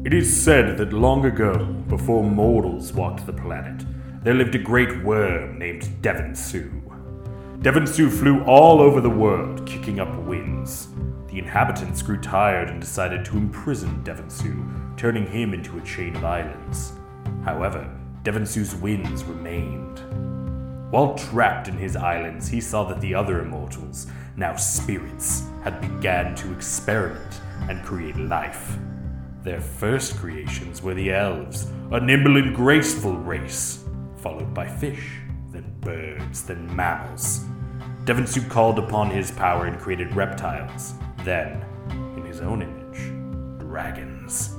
It is said that long ago, before mortals walked the planet, there lived a great worm named Devon Su. Devon Su flew all over the world, kicking up winds. The inhabitants grew tired and decided to imprison Devon Su, turning him into a chain of islands. However, Devon Su's winds remained. While trapped in his islands, he saw that the other immortals, now spirits, had begun to experiment and create life. Their first creations were the elves, a nimble and graceful race, followed by fish, then birds, then mammals. Devon Su called upon his power and created reptiles, then, in his own image, dragons.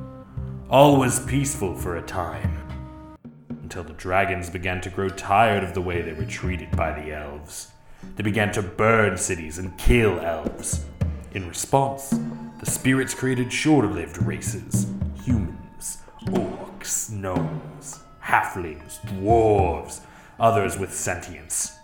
All was peaceful for a time, until the dragons began to grow tired of the way they were treated by the elves. They began to burn cities and kill elves. In response, the spirits created shorter-lived races: humans, orcs, gnomes, halflings, dwarves, others with sentience.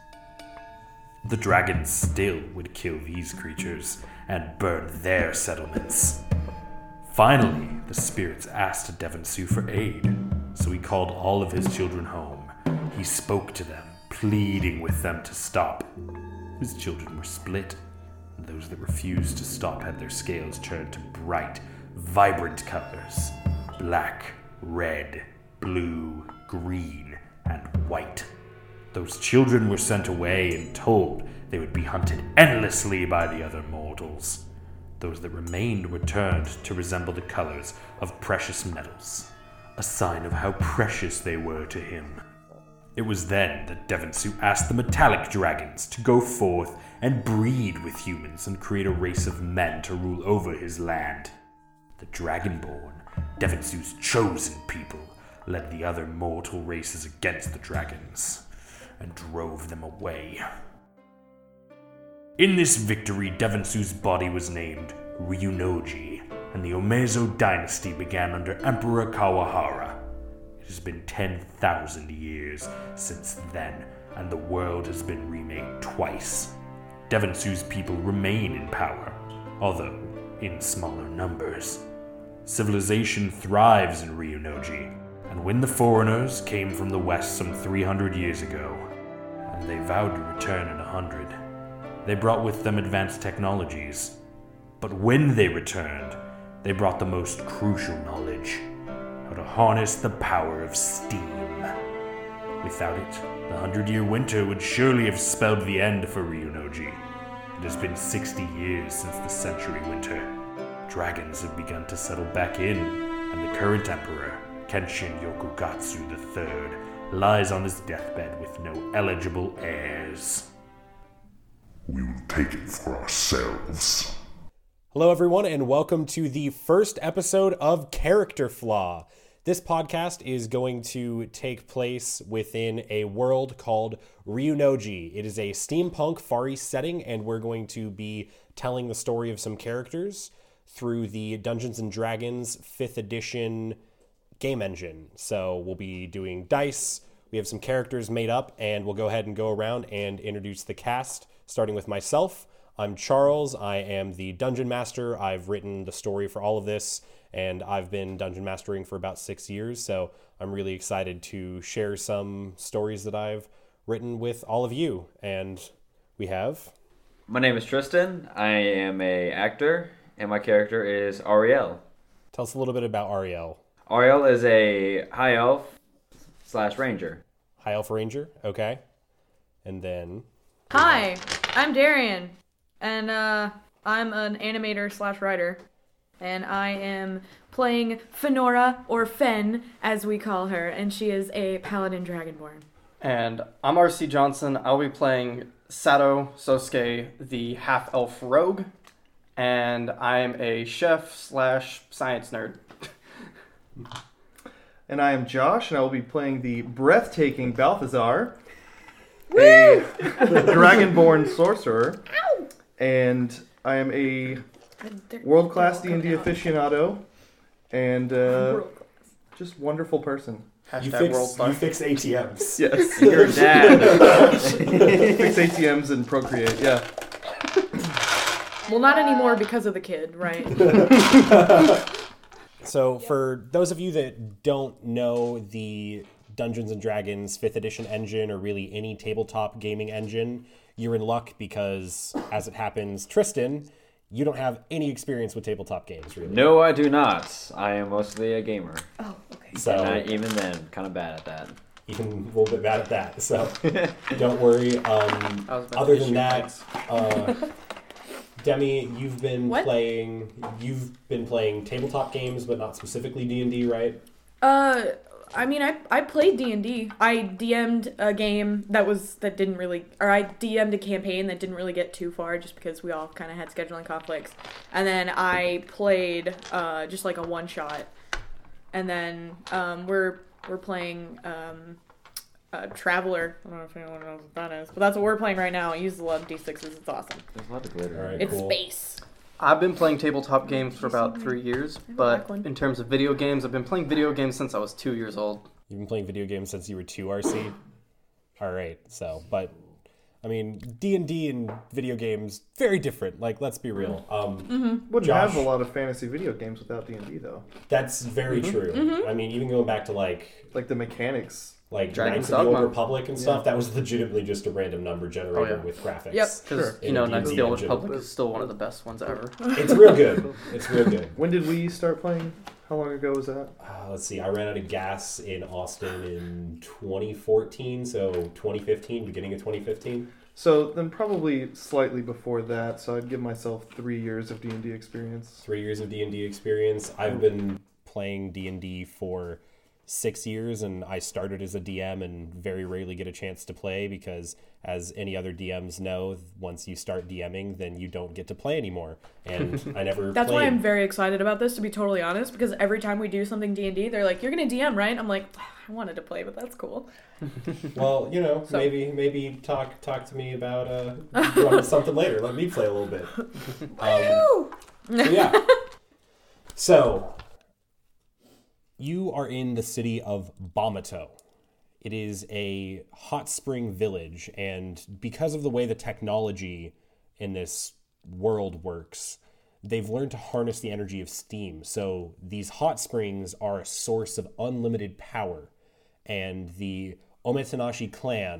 The dragons still would kill these creatures and burn their settlements. Finally, the spirits asked Devon Su for aid, so he called all of his children home. He spoke to them, pleading with them to stop. His children were split, and those that refused to stop had their scales turned to bright, vibrant colors: black, red, blue, green, and white. Those children were sent away and told they would be hunted endlessly by the other mortals. Those that remained were turned to resemble the colors of precious metals, a sign of how precious they were to him. It was then that Devon Su asked the metallic dragons to go forth and breed with humans and create a race of men to rule over his land. The Dragonborn, Devon Su's chosen people, led the other mortal races against the dragons and drove them away. In this victory, Devon Su's body was named Ryunoji, and the Omezo dynasty began under Emperor Kawahara. It has been 10,000 years since then, and the world has been remade twice. Devon Su's people remain in power, although in smaller numbers. Civilization thrives in Ryunoji, and when the foreigners came from the west some 300 years ago, and they vowed to return in 100, they brought with them advanced technologies. But when they returned, they brought the most crucial knowledge: how to harness the power of steam. Without it, the 100-year winter would surely have spelled the end for Ryunoji. It has been 60 years since the century winter. Dragons have begun to settle back in, and the current emperor, Kenshin Yokugatsu III, lies on his deathbed with no eligible heirs. We will take it for ourselves. Hello, everyone, and welcome to the first episode of Character Flaw. This podcast is going to take place within a world called Ryunoji. It is a steampunk Far East setting, and we're going to be telling the story of some characters through the Dungeons & Dragons 5th edition game engine. So we'll be doing dice, we have some characters made up, and we'll go ahead and go around and introduce the cast, starting with myself. I'm Charles. I am the Dungeon Master. I've written the story for all of this, and I've been Dungeon Mastering for about 6 years, so I'm really excited to share some stories that I've written with all of you. And we have... My name is Tristan. I am an actor, and my character is Ariel. Tell us a little bit about Ariel. Ariel is a high elf / ranger. High elf ranger, okay. And then... Hi, I'm Darian, and I'm an animator / writer, and I am playing Fenora, or Fen, as we call her, and she is a paladin dragonborn. And I'm R.C. Johnson. I'll be playing Sato Sosuke, the half-elf rogue, and I'm a chef / science nerd. And I am Josh, and I will be playing the breathtaking Balthazar, a dragonborn sorcerer. Ow! And I am a world-class D&D aficionado, and just wonderful person. You fix ATMs. Yes. Your dad. Fix ATMs and procreate, yeah. Well, not anymore because of the kid, right? So for those of you that don't know the Dungeons & Dragons 5th edition engine or really any tabletop gaming engine, you're in luck because, as it happens, Tristan, you don't have any experience with tabletop games, really. No, I do not. I am mostly a gamer. Oh, okay. So And I, even then, kind of bad at that. even a little bit bad at that. So don't worry. Other than that, Demi, you've been What? playing tabletop games, but not specifically D&D, right? I mean, I played D&D. I DM'd a game I DM'd a campaign that didn't really get too far just because we all kind of had scheduling conflicts. And then I played just like a one shot. And then we're playing Traveler. I don't know if anyone knows what that is, but that's what we're playing right now. I use a lot of D6s. It's awesome. There's a lot of glitter. All right, It's cool. space. I've been playing tabletop games for about 3 years, black but one. in terms of video games, I've been playing video games since I was 2 years old. You've been playing video games since you were 2, RC? All right, so, but, I mean, D&D and video games, very different. Like, let's be real. Wouldn't Josh. have a lot of fantasy video games without D&D though. That's very true. I mean, even going back to, like Like the mechanics. Dragon's Knights of the Old Dogma. Republic and stuff, that was legitimately just a random number generator with graphics. Yep. Because, In a Knights of D&D the Old engine. Republic is still one of the best ones ever. It's real good. It's real good. When did we start playing? How long ago was that? Let's see, I ran out of gas in Austin in 2014, so 2015, beginning of 2015. So then probably slightly before that. So I'd give myself 3 years of D&D experience. 3 years of D&D experience. I've been playing D&D for 6 years, and I started as a DM and very rarely get a chance to play because, as any other DMs know, once you start DMing, then you don't get to play anymore. And I never That's played. why I'm very excited about this, to be totally honest, because every time we do something D&D, they're like, you're going to DM, right? I'm like, I wanted to play, but that's cool. Well, So- maybe talk to me about running something later. Let me play a little bit. So yeah. So you are in the city of Bamato. It is a hot spring village, and because of the way the technology in this world works, they've learned to harness the energy of steam. So these hot springs are a source of unlimited power, and the Omitanashi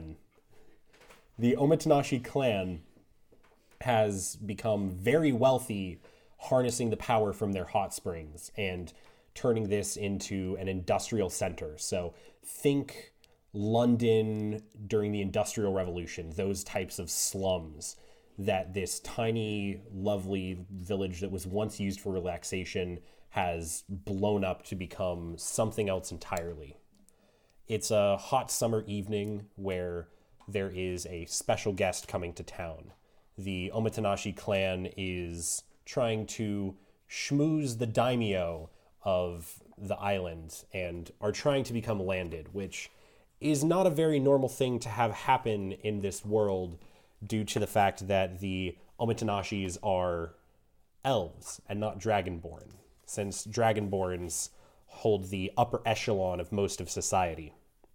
clan has become very wealthy harnessing the power from their hot springs and turning this into an industrial center. So think London during the Industrial Revolution, those types of slums that this tiny, lovely village that was once used for relaxation has blown up to become something else entirely. It's a hot summer evening where there is a special guest coming to town. The Omitanashi clan is trying to schmooze the daimyo of the island and are trying to become landed, which is not a very normal thing to have happen in this world due to the fact that the Omitanashis are elves and not dragonborn, since dragonborns hold the upper echelon of most of society.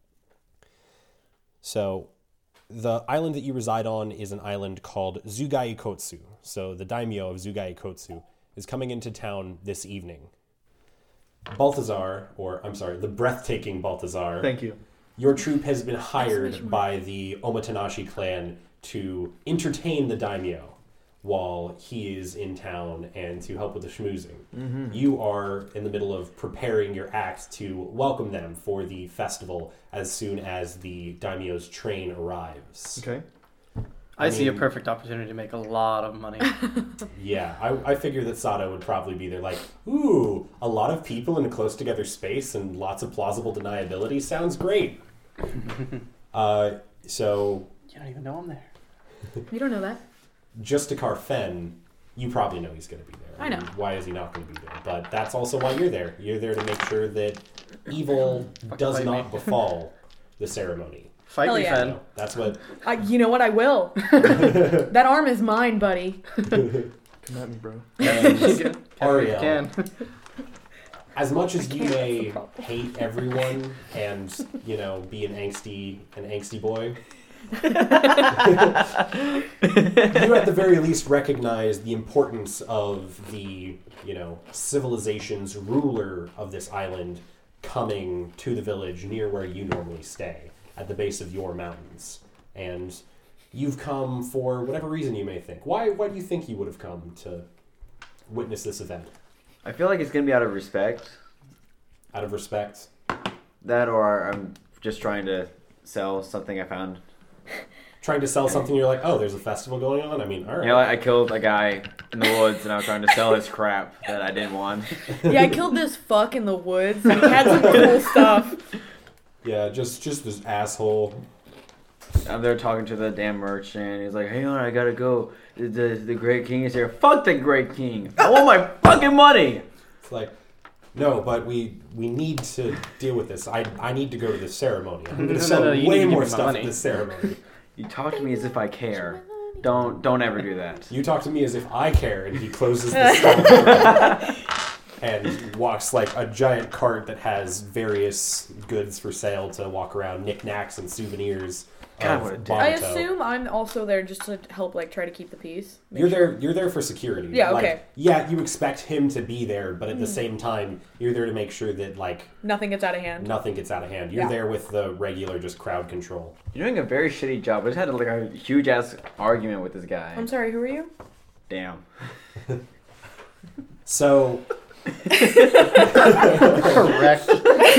So the island that you reside on is an island called Zugai Kotsu. So the daimyo of Zugai Kotsu is coming into town this evening. The breathtaking Balthazar. Thank you. Your troop has been hired by the Omitanashi clan to entertain the daimyo while he is in town and to help with the schmoozing. Mm-hmm. You are in the middle of preparing your act to welcome them for the festival as soon as the daimyo's train arrives. Okay. I see a mean- perfect opportunity to make a lot of money. Yeah, I figure that Sato would probably be there like, ooh, a lot of people in a close together space and lots of plausible deniability sounds great. So You don't even know I'm there. You don't know that. Justikar Fen, you probably know he's going to be there. I know. mean, why is he not going to be there? But that's also why you're there. You're there to make sure that evil does fight not me. befall the ceremony. Fight Hell me, yeah. Fen. That's what... You know what? I will. That arm is mine, buddy. Come at me, bro. And Ariel, Can. as much as you can't, that's may the problem. hate everyone and, be an angsty boy, You at the very least recognize the importance of the, civilization's ruler of this island coming to the village near where you normally stay, at the base of your mountains. And you've come for whatever reason you may think. Why do you think you would have come to witness this event? I feel like it's gonna be out of respect. Out of respect? That, or I'm just trying to sell something I found. Trying to sell something, you're like, oh, there's a festival going on? I mean, all right. I killed a guy in the woods and I was trying to sell his crap that I didn't want. Yeah, I killed this fuck in the woods. He had some cool stuff. Yeah, just this asshole. I'm there talking to the damn merchant. He's like, hang on, I gotta go. The Great King is here. Fuck the Great King. I want my fucking money. It's like, no, but we need to deal with this. I need to go to this ceremony. I'm going to sell you need way to give more me my stuff money. at this ceremony. You talk to me as if I care. Don't ever do that. You talk to me as if I care, and he closes the store and walks like a giant cart that has various goods for sale to walk around, knickknacks and souvenirs. God, of what a dick. I Boruto. assume I'm also there just to help, try to keep the peace. Make You're sure- there. You're there for security. Yeah, Like, okay. yeah, you expect him to be there, but at the same time, you're there to make sure that Nothing gets out of hand. nothing gets out of hand. You're Yeah. there with the regular just crowd control. You're doing a very shitty job. I just had a huge ass argument with this guy. I'm sorry, who are you? Damn. So. Correct.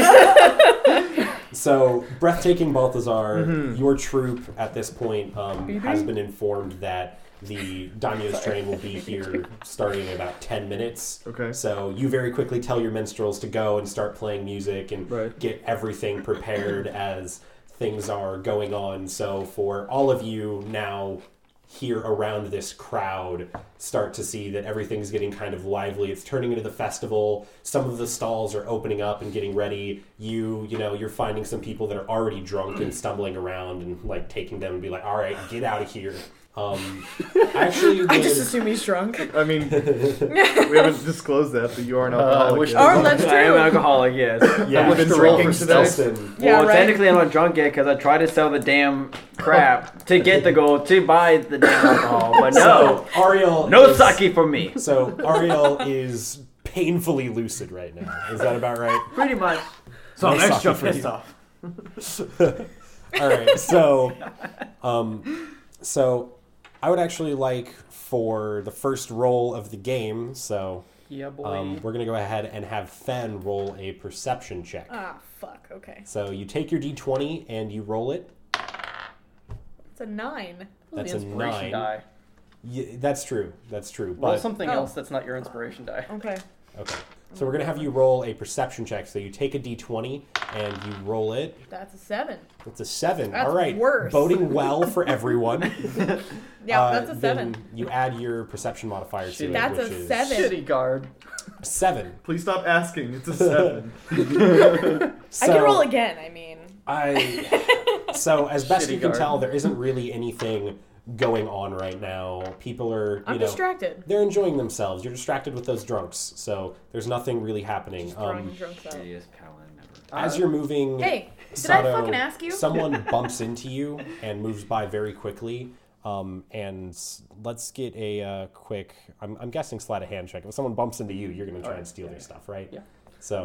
So, breathtaking Balthazar, your troop at this point has been informed that the Daimyo's train will be here starting in about 10 minutes. Okay. So you very quickly tell your minstrels to go and start playing music and Right. get everything prepared as things are going on. So for all of you now here around this crowd, start to see that everything's getting kind of lively. It's turning into the festival. Some of the stalls are opening up and getting ready. You're finding some people that are already drunk and stumbling around and taking them and be like, all right, get out of here. Actually, I just assume he's drunk. I mean, we haven't disclosed that, but you are an alcoholic. wish yet. Oh, that's I am an true. alcoholic, yes. yeah, I've been so drinking today. Stelson, Yeah, Well, right. technically I'm not drunk yet because I tried to sell the damn crap to get the gold to buy the damn alcohol, but no. So Ariel No is- sake for me. So Ariel is painfully lucid right now. Is that about right? Pretty much. So I'm Nice extra talking for pissed you. off. All right. So I would actually like for the first roll of the game. So Yeah, boy. we're gonna go ahead and have Fen roll a perception check. Ah, fuck. Okay. So you take your d20 and you roll it. It's a 9. That's the a inspiration 9. die. Yeah, that's true. That's true. Roll But something Oh. else that's not your inspiration die. Okay. okay. So we're gonna have you roll a perception check. So you take a d20 and you roll it. That's a 7. It's a 7. That's All right. worse. Boding well for everyone. Yeah, that's a 7. Then you add your perception modifier to it, That's which a is 7. Shitty guard. 7. Please stop asking. It's a 7. So I can roll again, I mean. So as best Shitty you can guard. tell, there isn't really anything going on right now. People are, I'm distracted. they're enjoying themselves. You're distracted with those drunks, so there's nothing really happening. Throwing drunks out. Shittiest paladin ever. As you're moving, Hey, did Sato, I fucking ask you? someone bumps into you and moves by very quickly. And let's get a quick. I'm guessing sleight of hand check. If someone bumps into you, you're going to try and steal their stuff, right? Yeah. So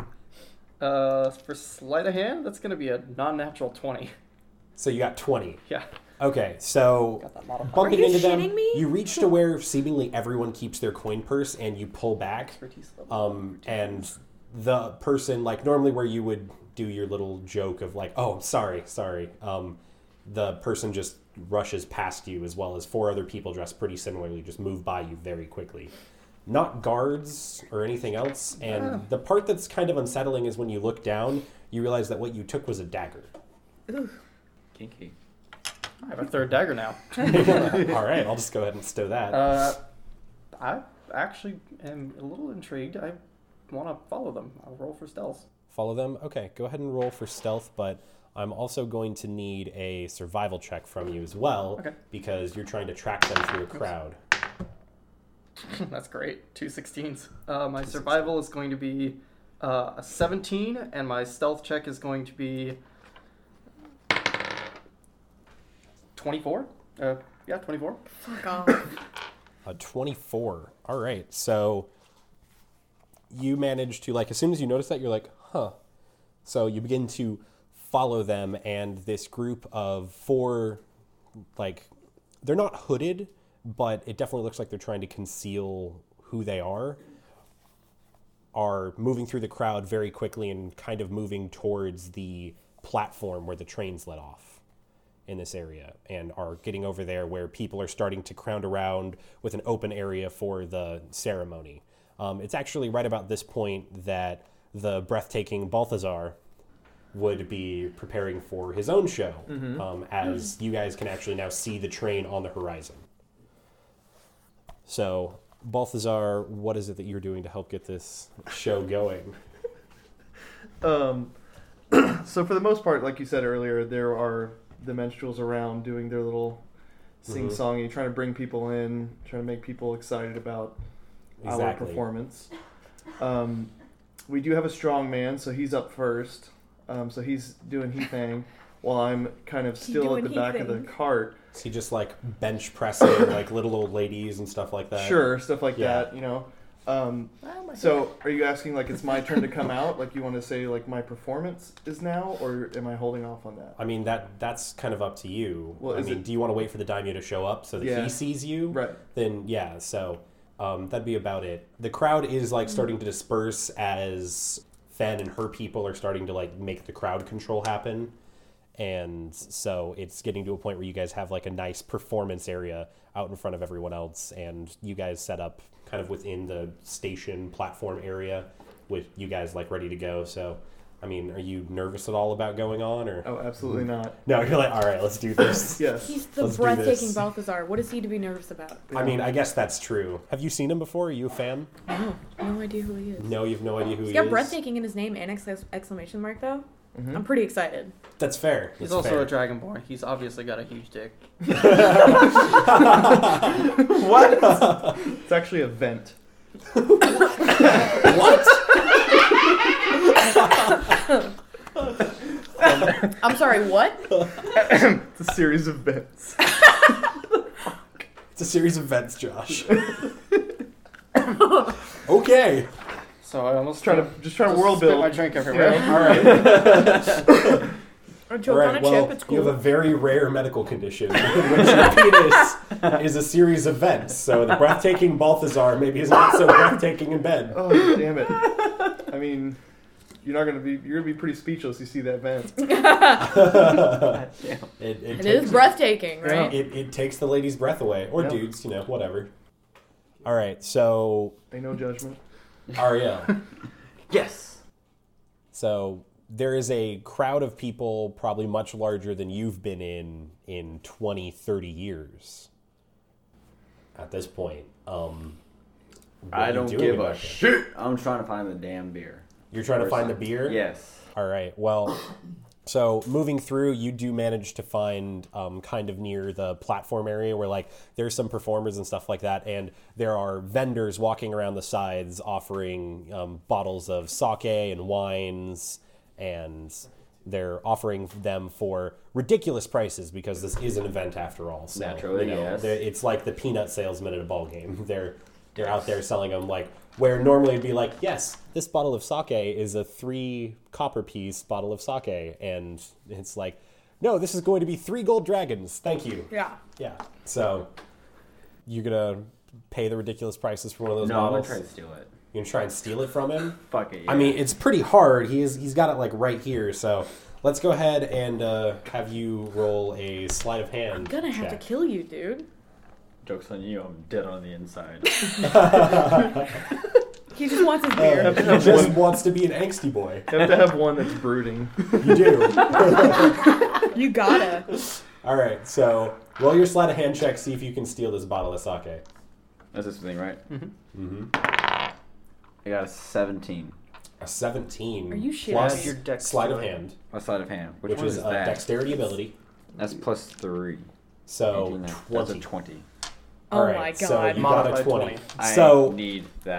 For sleight of hand, that's gonna be a non-natural 20. you got 20. Yeah. Okay, so Got that modifier. bumping Are you into them, shitting me? you reach to where seemingly everyone keeps their coin purse, and you pull back. And the person, normally where you would do your little joke of oh, sorry. The person just rushes past you, as well as 4 other people dressed pretty similarly, just move by you very quickly. Not guards or anything else. And the part that's kind of unsettling is when you look down, you realize that what you took was a dagger. Kinky. I have a third dagger now. All right, I'll just go ahead and stow that. I actually am a little intrigued. I want to follow them. I'll roll for stealth. Follow them? Okay, go ahead and roll for stealth, but I'm also going to need a survival check from you as well, Okay. because you're trying to track them through a crowd. That's great. 2 16s. My survival is going to be a 17, and my stealth check is going to be 24. Yeah, 24. Fuck off. A 24. All right. So you manage to, like, as soon as you notice that, you're like, huh. So you begin to follow them, and this group of 4, like, they're not hooded, but it definitely looks like they're trying to conceal who they are moving through the crowd very quickly and kind of moving towards the platform where the trains let off in this area, and are getting over there where people are starting to crowd around with an open area for the ceremony. It's actually right about this point that the breathtaking Balthazar would be preparing for his own show, as you guys can actually now see the train on the horizon. So, Balthazar, what is it that you're doing to help get this show going? So for the most part, like you said earlier, there are the minstrels around doing their little sing-songy, trying to bring people in, trying to make people excited about our performance. We do have a strong man, so he's up first. So he's doing he thing, while I'm kind of still at the back of the cart. Is he just like bench pressing like little old ladies and stuff like that? Sure, stuff like that, you know. So are you asking like it's my turn to come out? Like you want to say like my performance is now, or am I holding off on that? I mean that's kind of up to you. Well, do you want to wait for the daimyo to show up so that he sees you? Right. Then yeah, so that'd be about it. The crowd is like starting to disperse as Fen and her people are starting to like make the crowd control happen. And so it's getting to a point where you guys have like a nice performance area out in front of everyone else, and you guys set up kind of within the station platform area with you guys like ready to go. So, I mean, are you nervous at all about going on, or? Oh, absolutely not. No, you're like, all right, let's do this. Yes. He's the breathtaking Balthazar. What is he to be nervous about? I mean, I guess that's true. Have you seen him before? Are you a fan? No, no idea who he is. No, you have no idea who he is? He's got breathtaking in his name and exclamation mark, though. Mm-hmm. I'm pretty excited. That's fair. He's also a dragonborn. He's obviously got a huge dick. What? It's actually a vent. What? I'm sorry, what? It's a series of vents. It's a series of vents, Josh. Okay. So I almost Trying to world build. my drink everywhere. All right. Or joke All right. on a Well, chip, it's cool. you have a very rare medical condition in which your penis is a series of vents. So the breathtaking Balthazar maybe is not so breathtaking in bed. Oh, damn it. I mean, you're gonna be pretty speechless. You see that vent. It is breathtaking, right? It takes the lady's breath away, or Yep. dudes, whatever. All right, so Ain't no judgment. Ariel. Yes. So there is a crowd of people probably much larger than you've been in 20, 30 years at this point. I don't give a shit. I'm trying to find the damn beer. You're trying to find the beer? Yes. All right. Well, so moving through, you do manage to find kind of near the platform area where like there's some performers and stuff like that, and there are vendors walking around the sides offering bottles of sake and wines, and they're offering them for ridiculous prices because this is an event after all. So, Naturally, yes. It's like the peanut salesman at a ball game. They're out there selling them like where normally it'd be like, yes, this bottle of sake is a 3 copper piece bottle of sake, and it's like, no, this is going to be 3 gold dragons. Thank you. Yeah. Yeah. So you're gonna pay the ridiculous prices for one of those No, I'm bottles? gonna try to steal it. You're gonna try and steal it from him? Fuck it. Yeah. I mean, it's pretty hard. He's got it like right here. So let's go ahead and have you roll a sleight of hand. I'm gonna have to check. kill you, dude. Joke's on you. I'm dead on the inside. He just wants his beer. He just wants to be an angsty boy. You have to have one that's brooding. You do. You gotta. All right. So roll your sleight of hand check. See if you can steal this bottle of sake. That's this thing, right? Mm-hmm. I got a 17. A 17. Are you shitting plus me? Your dex sleight of skill. hand, My sleight of hand. Which which one is is a that? dexterity ability. That's plus 3. So 18, 20. That's a 20. Oh All right, my so god. you got a Modified 20. 20. I So need that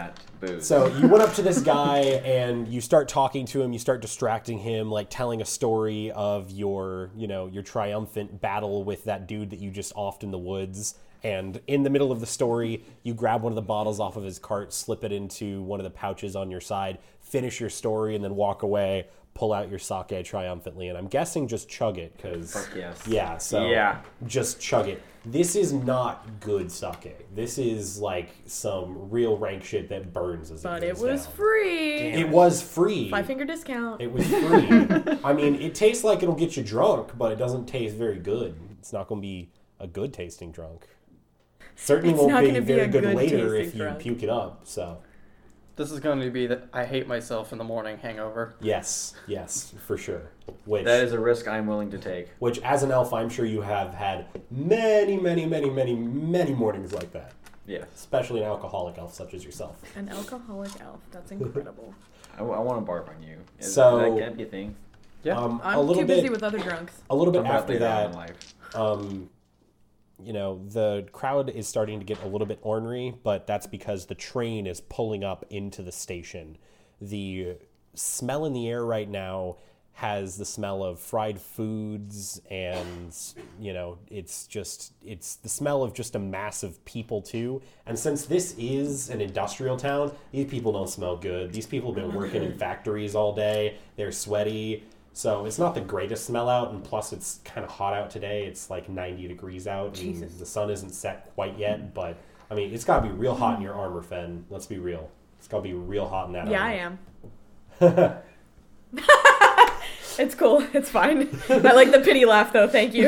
booze. So you went up to this guy and you start talking to him. You start distracting him, like telling a story of your triumphant battle with that dude that you just offed in the woods. And in the middle of the story, you grab one of the bottles off of his cart, slip it into one of the pouches on your side, finish your story, and then walk away, pull out your sake triumphantly. And I'm guessing just chug it, because... Fuck yes. Yeah, so Yeah. just chug it. This is not good sake. This is like some real rank shit that burns as But it it goes was down. free. It was free. 5-finger discount. It was free. I mean, it tastes like it'll get you drunk, but it doesn't taste very good. It's not going to be a good tasting drunk. Certainly It's won't not be gonna be very a good good later tasting if you drunk. puke it up. So, This is going to be the I hate myself in the morning hangover. yes, for sure. Which, That is a risk I'm willing to take. which, as an elf, I'm sure you have had many mornings like that. Yeah. Especially an alcoholic elf such as yourself. An alcoholic elf. That's incredible. I want to barf on you. So- that can't be a thing. Yeah. A I'm little too bit, busy with other drunks. a little bit I'm about after later on in that, life. the crowd is starting to get a little bit ornery, but that's because the train is pulling up into the station. The smell in the air right now has the smell of fried foods, and it's the smell of just a mass of people too. And since this is an industrial town, these people don't smell good. These people have been working in factories all day. They're sweaty. So it's not the greatest smell out, and plus it's kind of hot out today. It's like 90 degrees out, and Jesus. the sun isn't set quite yet. But, I mean, it's got to be real hot in your armor, Fen. Let's be real. It's got to be real hot in that Yeah, armor. I am. It's cool. It's fine. I like the pity laugh, though. Thank you.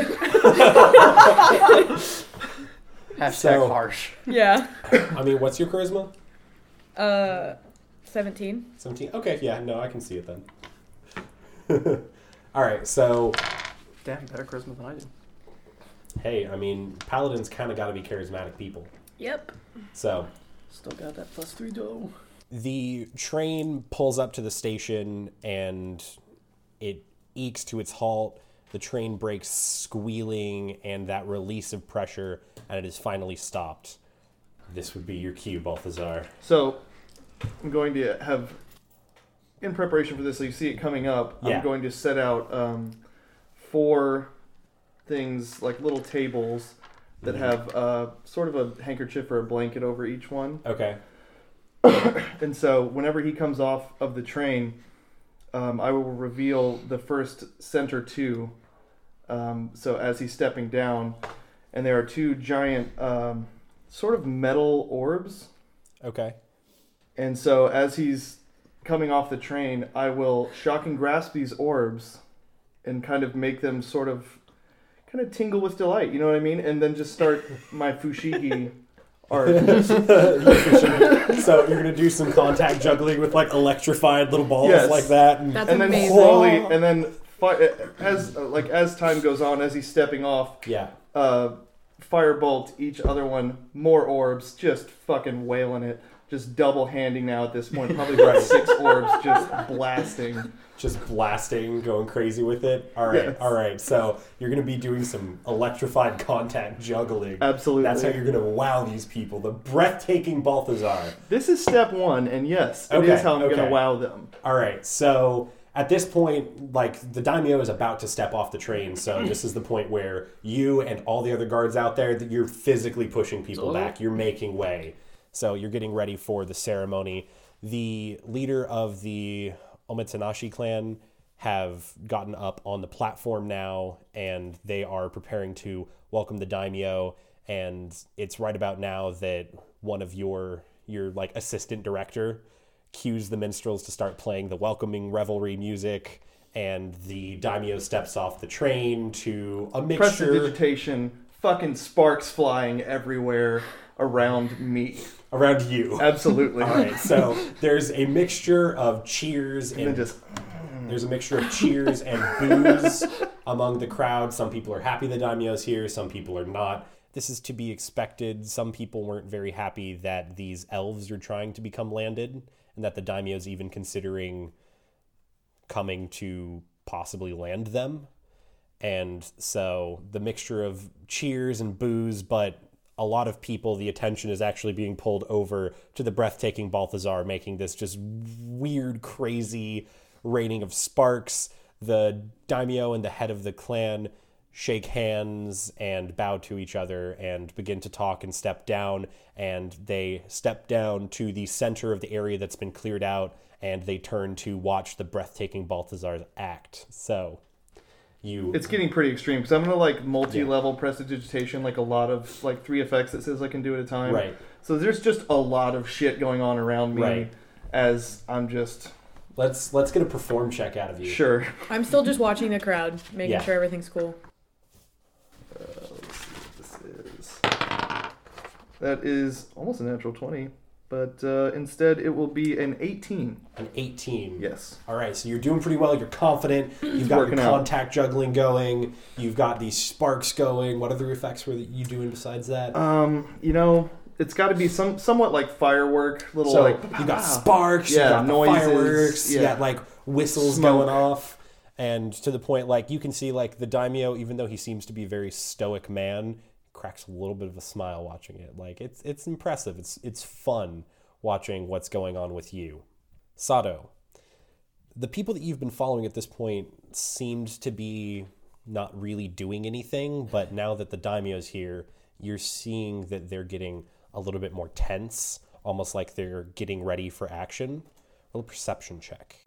Hashtag So- harsh. Yeah. I mean, what's your charisma? 17. 17? Okay, yeah, no, I can see it then. All right, so, Damn, better charisma than I do. hey, I mean, paladins kind of got to be charismatic people. Yep. So, Still got that +3 dough. the train pulls up to the station and it ekes to its halt. The train brakes squealing and that release of pressure, and it is finally stopped. This would be your cue, Balthazar. So, I'm going to have, in preparation for this, so you see it coming up, Yeah. I'm going to set out 4 things, like little tables, that have sort of a handkerchief or a blanket over each one. Okay. And so, whenever he comes off of the train, I will reveal the first center 2. So, as he's stepping down, and there are 2 giant, sort of metal orbs. Okay. And so, as he's coming off the train, I will shock and grasp these orbs and kind of make them sort of tingle with delight, you know what I mean? And then just start my fushigi art. So you're gonna do some contact juggling with like electrified little balls Yes. like that, and That's And then amazing. slowly, and then as time goes on, as he's stepping off, yeah. firebolt each other one, more orbs, just fucking wailing it. Just double handing now at this point, probably about 6 orbs just blasting. Just blasting, going crazy with it. All right, Yes. all right. So you're going to be doing some electrified contact juggling. Absolutely. That's how you're going to wow these people. The breathtaking Balthazar. This is step 1, and yes, it Okay, is how I'm going okay. to wow them. All right, so at this point, like, the daimyo is about to step off the train, so this is the point where you and all the other guards out there, that you're physically pushing people back. You're making way. So you're getting ready for the ceremony. The leader of the Omitsunashi clan have gotten up on the platform now, and they are preparing to welcome the daimyo. And it's right about now that one of your like assistant director cues the minstrels to start playing the welcoming revelry music, and the daimyo steps off the train to a mixture Prestidigitation, fucking sparks flying everywhere around me. around you. Absolutely. All right, so there's a mixture of cheers And then and just there's a mixture of cheers and boos among the crowd. Some people are happy the daimyo's here, some people are not. This is to be expected. Some people weren't very happy that these elves are trying to become landed, and that the daimyo's even considering coming to possibly land them. And so the mixture of cheers and boos, but a lot of people, the attention is actually being pulled over to the breathtaking Balthazar, making this just weird, crazy raining of sparks. The daimyo and the head of the clan shake hands and bow to each other and begin to talk and step down. And they step down to the center of the area that's been cleared out, and they turn to watch the breathtaking Balthazar act. So it's getting pretty extreme, because I'm going to like multi-level prestidigitation, like a lot of like 3 effects it says I can do at a time. Right. So there's just a lot of shit going on around me, Right. as I'm just... Let's get a perform check out of you. Sure. I'm still just watching the crowd, making Yeah. sure everything's cool. Let's see what this is. That is almost a natural 20, but instead it will be an 18. An 18. Yes. All right, so you're doing pretty well. You're confident. You've got Working your out. contact juggling going. You've got these sparks going. What other effects were you doing besides that? You know, it's got to be somewhat like firework, little So like... you got sparks, Yeah, you got noises, the fireworks, you yeah. got like whistles Smoke. going off, and to the point like you can see like the daimyo, even though he seems to be a very stoic man, cracks a little bit of a smile watching it. Like it's impressive. It's fun watching what's going on with you. Sato, the people that you've been following at this point seemed to be not really doing anything, but now that the daimyo's here, you're seeing that they're getting a little bit more tense, almost like they're getting ready for action. Roll a perception check.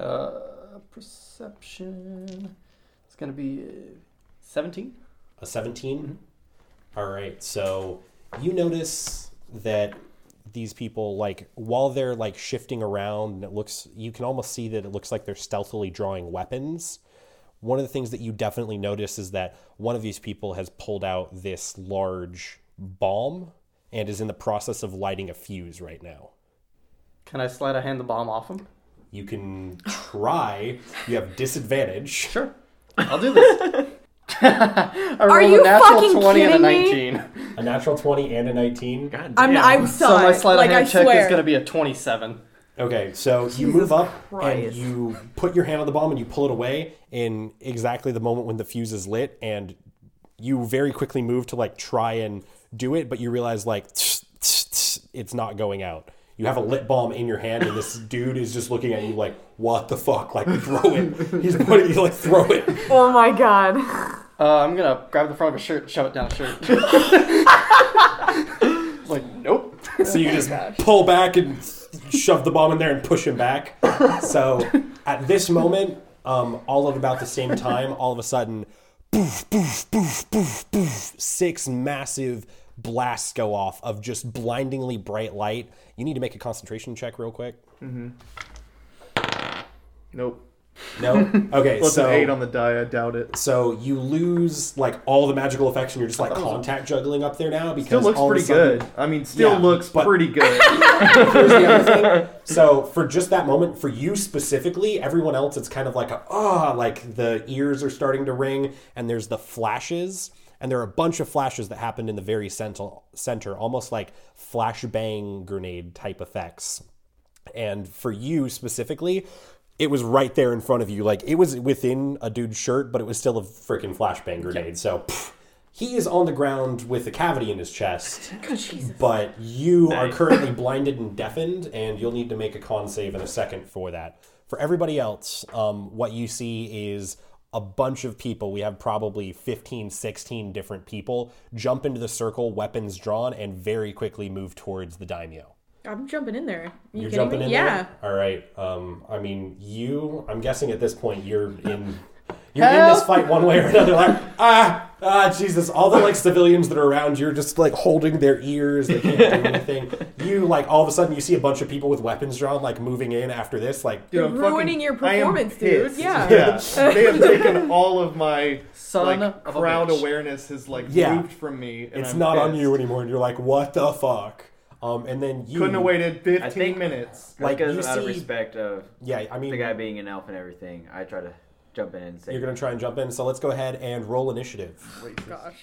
Perception. It's going to be 17. A 17? All right, so you notice that these people, like, while they're, like, shifting around, and you can almost see that it looks like they're stealthily drawing weapons. One of the things that you definitely notice is that one of these people has pulled out this large bomb and is in the process of lighting a fuse right now. Can I sleight of hand the bomb off him? You can try. You have disadvantage. Sure. I'll do this. I Are rolled you a natural fucking 20 and a kidding me? 19. A natural 20 and a 19. God I damn. saw So my it. sleight Like, of I hand check swear. is going to be a 27. Okay, so you move up and Christ. you put your hand on the bomb and you pull it away in exactly the moment when the fuse is lit, and you very quickly move to like try and do it, but you realize like it's not going out. You have a lit bomb in your hand, and this dude is just looking at you like, "What the fuck?" Like, throw it. He's putting you like, throw it. Oh my god. I'm going to grab the front of a shirt and shove it down a shirt. Like, nope. So you just pull back and shove the bomb in there and push him back. So at this moment, all at about the same time, all of a sudden, poof, poof, poof, poof, poof, 6 massive blasts go off of just blindingly bright light. You need to make a concentration check real quick. Nope. No? Okay, Plus so... an 8 on the die, I doubt it. So you lose like all the magical effects, and you're just like contact juggling up there now because Still looks all of a pretty sudden- good. I mean, still Yeah, looks but- pretty good. Here's the other thing. So for just that moment, for you specifically, everyone else, it's kind of like like the ears are starting to ring, and there's the flashes, and there are a bunch of flashes that happened in the very center, almost like flashbang grenade type effects. And for you specifically, it was right there in front of you. Like, it was within a dude's shirt, but it was still a freaking flashbang grenade. So he is on the ground with a cavity in his chest. But you are currently blinded and deafened, and you'll need to make a con save in a second for that. For everybody else, what you see is a bunch of people. We have probably 15, 16 different people jump into the circle, weapons drawn, and very quickly move towards the daimyo. I'm jumping in there. You're kidding jumping me? in Yeah. there? All right. I mean, I'm guessing at this point you're in this fight one way or another. Like, Jesus. All the like civilians that are around you are just like holding their ears. They can't do anything. You like all of a sudden you see a bunch of people with weapons drawn like moving in after this. Like, Dude, I'm Ruining your I am performance, dude. pissed. Yeah. They have taken all of my Son like of a crowd bitch. awareness has like Yeah. moved from me. And it's I'm not on pissed. you anymore. And you're like, what the fuck? And then you Couldn't have waited 15 I think- minutes. Like, because you out of see- respect of Yeah, I mean, the guy being an elf and everything, I try to jump in and say, you're gonna try and jump in. So let's go ahead and roll initiative. Gosh.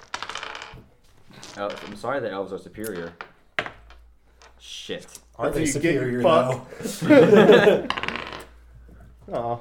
Oh, I'm sorry that elves are superior. Shit. Aren't they That's how you get superior your though? Aw.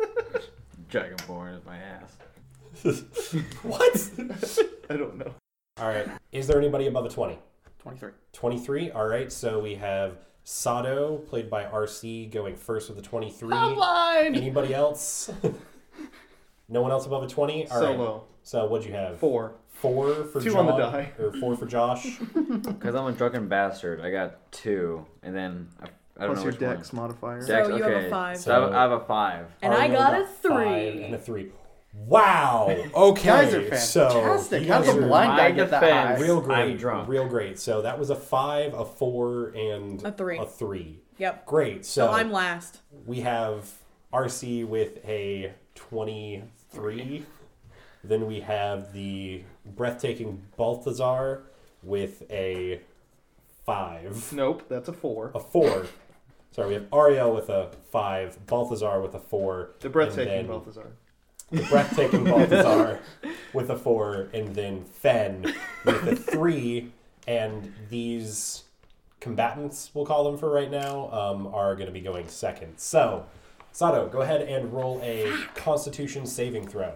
Dragonborn is my ass. What? I don't know. All right. Is there anybody above a 20? 23. 23. All right. So we have Sato, played by RC, going first with a 23. I'm blind! Anybody else? No one else above a 20? All right. Solo. So what'd you have? 4. 4 for 2 John, on the die. or 4 for Josh. Because I'm a drunken bastard. I got 2, and then I don't Plus know your which one. Dex modifier. So you have a 5. So I have a 5. And I Ariel got a 3. 5 and a 3. Wow. Okay. You guys are So fantastic. you How guys does a are blind guy my get that defense. high? real great. I'm drunk. Real great. So that was a 5, a 4, and A 3. A 3. Yep. Great. So So I'm last. we have RC with a 23. Then we have the breathtaking Balthazar with a 5. Nope, that's a 4. A 4. Sorry, we have Ariel with a 5, Balthazar with a 4. The breathtaking and then Balthazar. The breathtaking Balthazar with a 4, and then Fen with a 3. And these combatants, we'll call them for right now, are going to be going second. So, Sato, go ahead and roll a Constitution saving throw.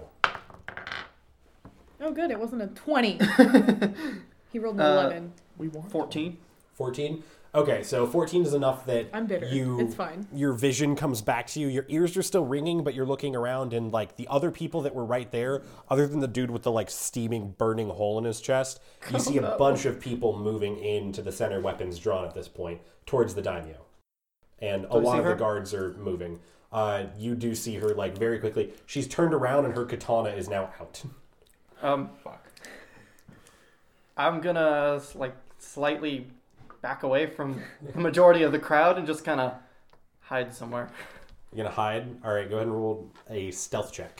Oh, good. It wasn't a 20. He rolled an 11. We won. 14. 14? Okay, so 14 is enough that I'm bitter. It's fine. Your vision comes back to you. Your ears are still ringing, but you're looking around, and like the other people that were right there, other than the dude with the like steaming, burning hole in his chest, you see a bunch of people moving into the center, weapons drawn at this point towards the daimyo, and a lot of the guards are moving. You do see her like very quickly. She's turned around, and her katana is now out. Fuck. I'm gonna like slightly back away from the majority of the crowd and just kind of hide somewhere. You're gonna hide. All right, go ahead and roll a stealth check.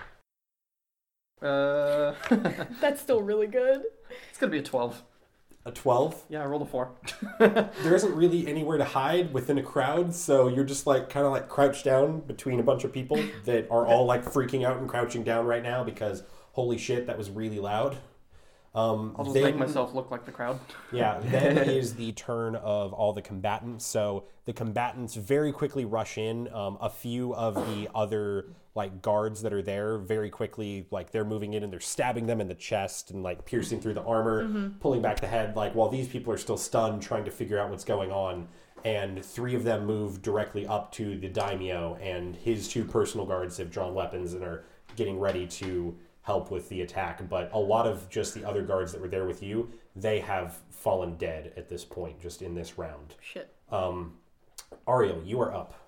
That's still really good. It's gonna be a 12. A 12. Yeah, I rolled a 4. There isn't really anywhere to hide within a crowd, so you're just like kind of like crouched down between a bunch of people that are all like freaking out and crouching down right now because holy shit, that was really loud. I'll just make myself look like the crowd. Yeah, then is the turn of all the combatants. So the combatants very quickly rush in. A few of the other like guards that are there very quickly, like they're moving in and they're stabbing them in the chest and like piercing through the armor, pulling back the head. Like while these people are still stunned, trying to figure out what's going on. And 3 of them move directly up to the daimyo, and his 2 personal guards have drawn weapons and are getting ready to help with the attack, but a lot of just the other guards that were there with you, they have fallen dead at this point, just in this round. Shit. Ariel, you are up.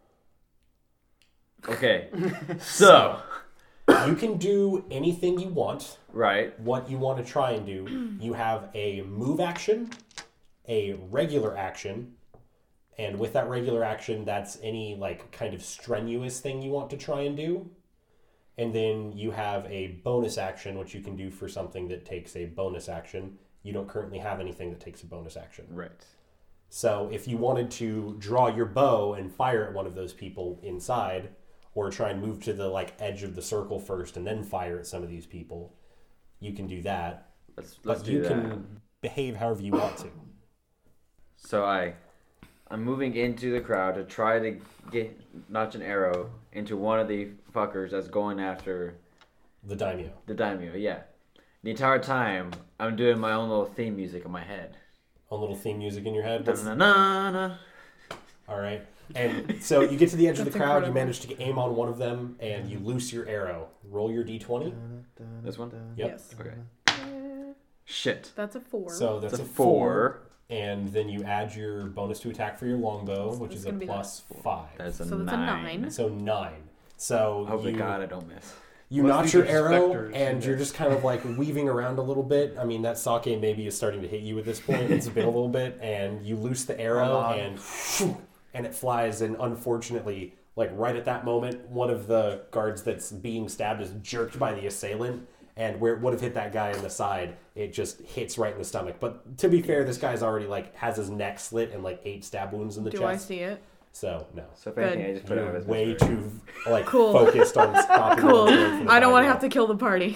Okay. So. You can do anything you want. Right. What you want to try and do, you have a move action, a regular action, and with that regular action, that's any like kind of strenuous thing you want to try and do. And then you have a bonus action, which you can do for something that takes a bonus action. You don't currently have anything that takes a bonus action. Right. So if you wanted to draw your bow and fire at one of those people inside, or try and move to the like edge of the circle first and then fire at some of these people, you can do that. Let's do that. You can behave however you want to. So I'm moving into the crowd to try to notch an arrow into one of the fuckers that's going after the daimyo. The daimyo, yeah. The entire time, I'm doing my own little theme music in my head. Own little theme music in your head? Na-na-na-na. All right. And so you get to the edge of the crowd, incredible. you manage to aim on one of them, and you loose your arrow. Roll your d20. This one? Yep. Yes. Okay. Shit. That's a 4. So that's It's a a 4. And then you add your bonus to attack for your longbow, which it's is a gonna be plus 5. That's a So that's a 9. So 9. So Hope to you, God I don't miss. you Most notch these your are arrow, specters, and you you're know. just kind of like weaving around a little bit. I mean, that sake maybe is starting to hit you at this point. It's been a little bit, and you loose the arrow, and it flies. And unfortunately, like right at that moment, one of the guards that's being stabbed is jerked by the assailant. And where it would have hit that guy in the side, it just hits right in the stomach. But to be fair, this guy's already like has his neck slit and like 8 stab wounds in the Do chest. I see it? So no. So if anything, I just put it out You're of his way misery. too like Cool. focused on stopping. Cool. the thing from the I don't want to daimyo. have to kill the party.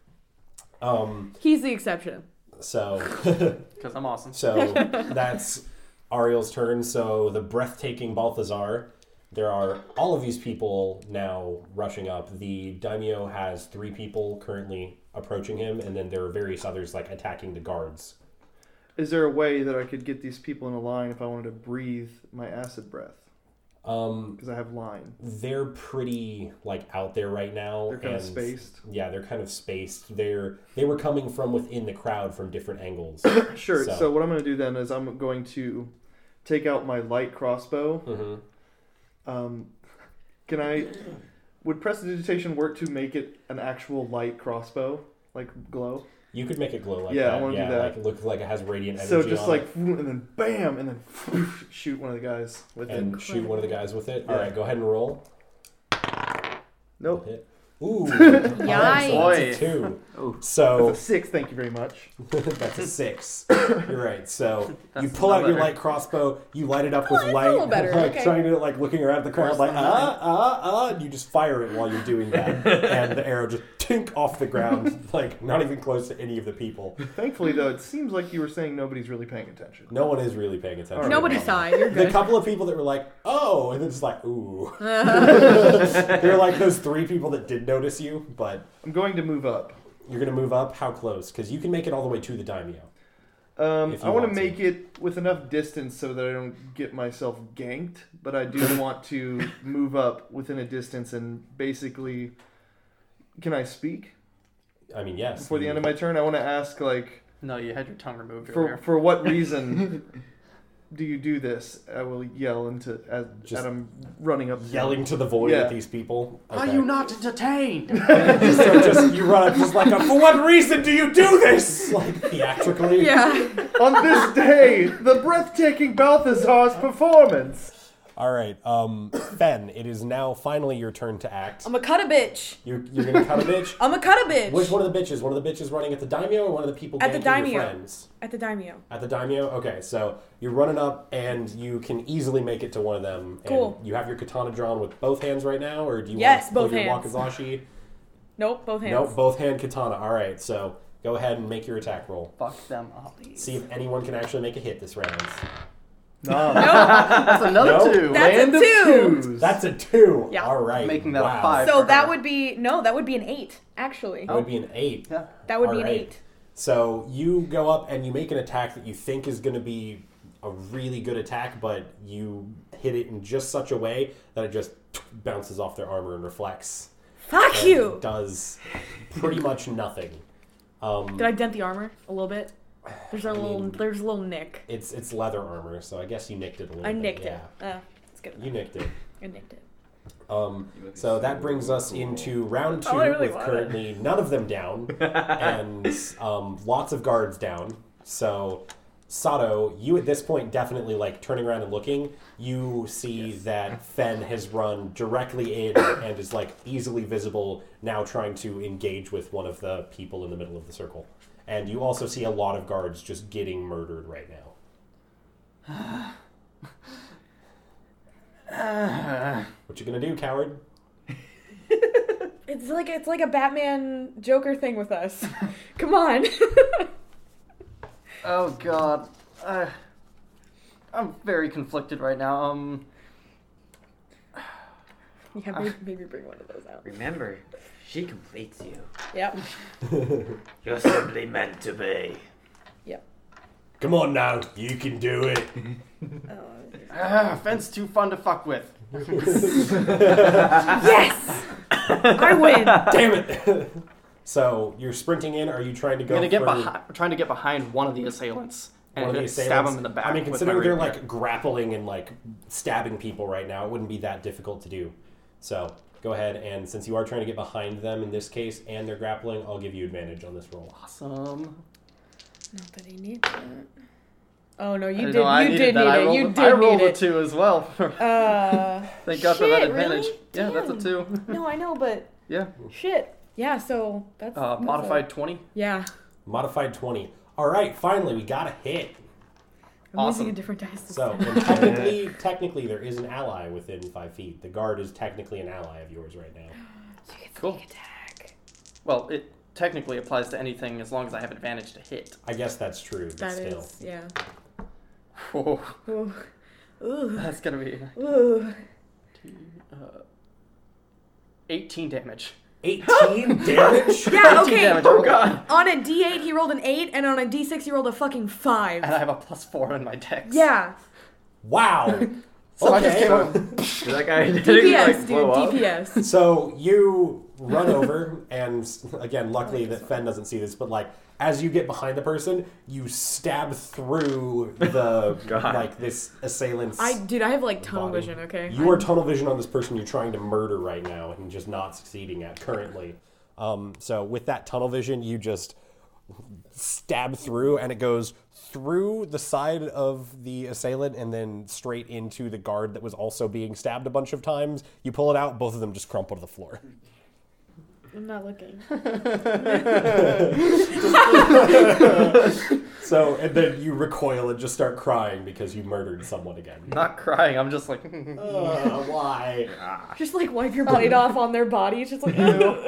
He's the exception. So Because I'm awesome. So that's Ariel's turn. So the breathtaking Balthazar. There are all of these people now rushing up. The daimyo has 3 people currently approaching him, and then there are various others like attacking the guards. Is there a way that I could get these people in a line if I wanted to breathe my acid breath? Because I have line. They're pretty like out there right now. They're kind of spaced. Yeah, they're kind of spaced. They were coming from within the crowd from different angles. Sure. So what I'm going to do then is I'm going to take out my light crossbow. Mm-hmm. Would prestidigitation work to make it an actual light crossbow, like glow? You could make it glow like that. that. I want to do that. Like it looks like it has radiant energy. So just on like, it. and then bam, and then shoot one of the guys with it. And shoot one of the guys with it. Yeah. All right, go ahead and roll. Nope. Hit. Ooh. Yikes. All right, so that's a 2. Oh. So That's a 6. Thank you very much. that's a 6. You're right. So you pull out your light crossbow, you light it up with that's a light, little better, like okay. trying to like looking around at the crowd, like and you just fire it while you're doing that, and the arrow just tink off the ground, like not even close to any of the people. Thankfully, though, it seems like you were saying nobody's really paying attention. No one is really paying attention. Nobody saw it. You're The good. couple of people that were like, oh, and then just like, ooh. They're like those 3 people that did notice you, but I'm going to move up. you're going to move up. How close? Because you can make it all the way to the daimyo. If you I want to want make it with enough distance so that I don't get myself ganked, but I do want to move up within a distance and basically... Can I speak? I mean, yes. Before the end of my turn, I want to ask, like... No, you had your tongue removed For earlier. for what reason do you do this? I will yell as I'm running up. Yelling to the void Yeah. at these people. Are Okay. you not entertained? So just you run up just like, for what reason do you do this? Like theatrically. Yeah. On this day, the breathtaking Balthazar's performance. All right, Fen, it is now finally your turn to act. I'm a cut a bitch. You're gonna cut a bitch. I'm a cut a bitch. Which one of the bitches? One of the bitches running at the daimyo, or one of the people At the ganking daimyo. your friends? At the daimyo. At the daimyo? Okay, so you're running up, and you can easily make it to one of them. And Cool. you have your katana drawn with both hands right now, or do you Yes, want to both your hands. wakizashi? Nope, both hands. Nope, both hand katana. All right, so go ahead and make your attack roll. Fuck them up. See if anyone can actually make a hit this round. No. That's another Nope. 2. That's Land a of 2. twos. That's a 2. Yeah. All right. Making that a wow. 5. So for that her. would be an 8, actually. That would be an 8. Yeah. That would be All an right. 8. So you go up and you make an attack that you think is going to be a really good attack, but you hit it in just such a way that it just bounces off their armor and reflects. Fuck And you! does pretty much nothing. Did I dent the armor a little bit? There's a little nick. It's leather armor, so I guess you nicked it a little I bit. nicked yeah. it. It's good. You nicked it. I nicked it. So that brings us into round 2 Oh, I really with want currently none of them down and lots of guards down. So Sato, you at this point definitely like turning around and looking, you see that Fen has run directly in and is like easily visible now trying to engage with one of the people in the middle of the circle. And you also see a lot of guards just getting murdered right now. What you gonna do, coward? It's like a Batman Joker thing with us. Come on. Oh god. I'm very conflicted right now. Yeah, maybe bring one of those out. Remember, she completes you. Yep. You're simply meant to be. Yep. Come on now, you can do it. Fence too fun to fuck with. Yes! I win! Damn it! So you're sprinting in. Are you trying to go? I'm gonna for trying to get behind one of the assailants one of and the stab assailants? him in the back. I mean, with considering my they're rapier. like grappling and like stabbing people right now, it wouldn't be that difficult to do. So go ahead, and since you are trying to get behind them in this case, and they're grappling, I'll give you advantage on this roll. Awesome. Not that he needs it. Oh no, you I did. know, I You needed did that. need I it. rolled You a- did I rolled need a it. 2 as well. Thank God for that Shit, advantage. really? Yeah, that's a Damn. 2. No, I know, but Yeah. shit. Yeah, so that's Modified 20. Yeah. Modified 20. All right, finally we got a hit. I'm Awesome. using a different dice. this So time. and technically, there is an ally within 5 feet. The guard is technically an ally of yours right now. So you get the Cool. sneak attack. Well, it technically applies to anything as long as I have advantage to hit. I guess that's true, but That still. is, yeah. Whoa. Ooh. Ooh. That's gonna be Ooh. 18 damage. 18 damage? Yeah, okay. damage. Oh god. On a D8, he rolled an 8, and on a D6, he rolled a fucking 5. And I have a +4 in my dex. Yeah. Wow. So I just Okay. came up. Did that guy DPS, like, dude. blow up? DPS. So you run over, and again, luckily that Fen doesn't see this, but like as you get behind the person, you stab through the God. like this assailant's. I have like tunnel body. vision, okay? You are tunnel vision on this person you're trying to murder right now, and just not succeeding at currently. So with that tunnel vision, you just stab through, and it goes through the side of the assailant and then straight into the guard that was also being stabbed a bunch of times. You pull it out, both of them just crumple to the floor. I'm not looking. So, and then you recoil and just start crying because you murdered someone again. Not crying. I'm just like. Why? Just like wipe your blade off on their body. It's just like,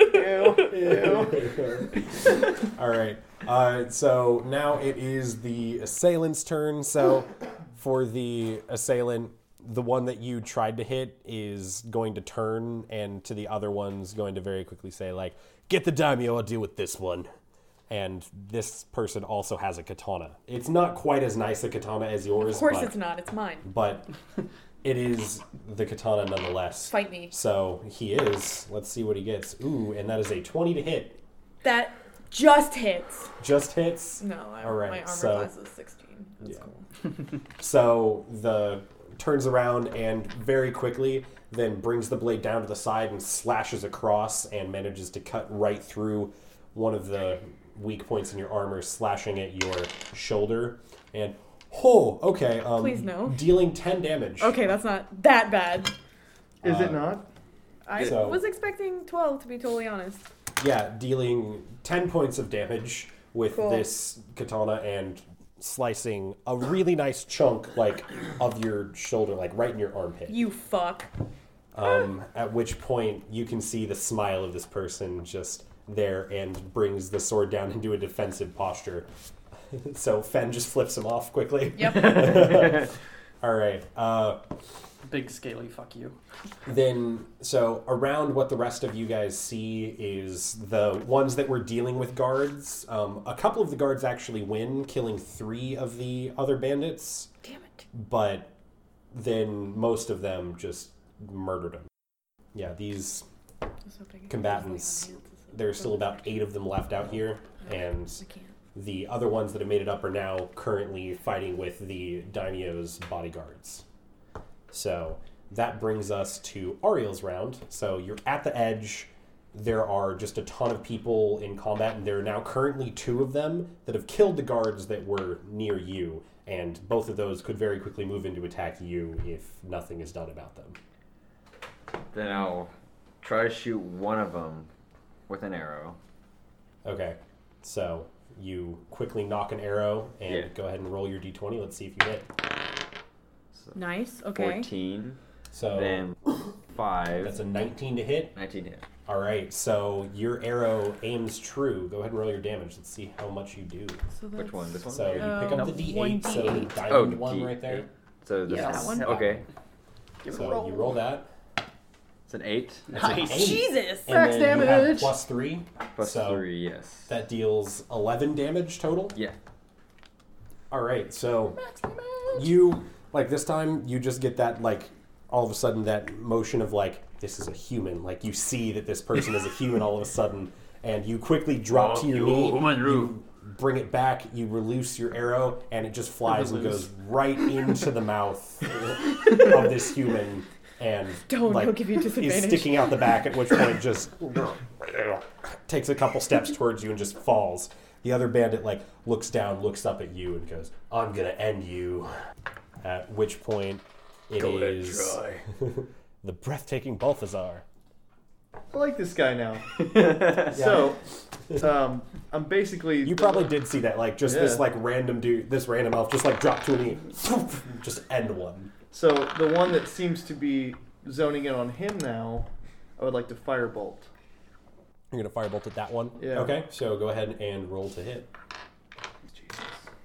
All right. So now it is the assailant's turn. So for the assailant, the one that you tried to hit is going to turn, and to the other one's going to very quickly say, like, get the daimyo, I'll deal with this one. And this person also has a katana. It's not quite as nice a katana as yours. of course but, it's not. It's mine. But it is the katana nonetheless. Fight me. So he is. Let's see what he gets. Ooh, and that is a 20 to hit. That just hits. Just hits? No, All right, my armor so- class is 16. That's cool. So the turns around and very quickly then brings the blade down to the side and slashes across and manages to cut right through one of the weak points in your armor, slashing at your shoulder. And okay. Please no. Dealing 10 damage. Okay, that's not that bad. Is it not? I So- was expecting 12, to be totally honest. Yeah, dealing 10 points of damage with Cool. this katana and slicing a really nice chunk like of your shoulder, like right in your armpit. You fuck. At which point you can see the smile of this person just there and brings the sword down into a defensive posture. So Fen just flips him off quickly. Yep. All right. Big scaly fuck you. Then, so around what the rest of you guys see is the ones that were dealing with guards. A couple of the guards actually win, killing 3 of the other bandits. Damn it. But then most of them just murdered them. Yeah, these combatants, there's still about 8 of them left out here, and I can't. the other ones that have made it up are now currently fighting with the daimyo's bodyguards. So that brings us to Ariel's round. So you're at the edge. There are just a ton of people in combat, and there are now currently 2 of them that have killed the guards that were near you, and both of those could very quickly move in to attack you if nothing is done about them. Then I'll try to shoot one of them with an arrow. Okay, so you quickly knock an arrow and Yeah. go ahead and roll your d20. Let's see if you hit. Nice, okay. 14. So Then 5. that's a 19 to hit. 19 hit. All right, so your arrow aims true. Go ahead and roll your damage. Let's see how much you do. So Which that's- one? This one? So you pick up the D8, so the 1d8. diamond one right there. So this Yeah, that one. Okay. So you roll that. It's an 8. That's an 8. Jesus! And then you have damage. +3. Plus So 3, yes. that deals 11 damage total. Yeah. All right, so you, like this time, you just get that, like, all of a sudden that motion of, like, this is a human. Like, you see that this person is a human all of a sudden, and you quickly drop to your knee. You bring it back, you release your arrow, and it just flies and goes right into the mouth of this human. And Don't, like, he'll give you is disadvantage. sticking out the back, at which point just takes a couple steps towards you and just falls. The other bandit like looks down, looks up at you, and goes, "I'm gonna end you." At which point it is the breathtaking Balthazar. I like this guy now. So, I'm basically. You probably did see that, like just this Yeah. like random dude, this random elf, just like drop to a knee, just end one. So the one that seems to be zoning in on him now, I would like to firebolt. You're gonna firebolt at that one. Yeah. Okay, so go ahead and roll to hit. Jesus.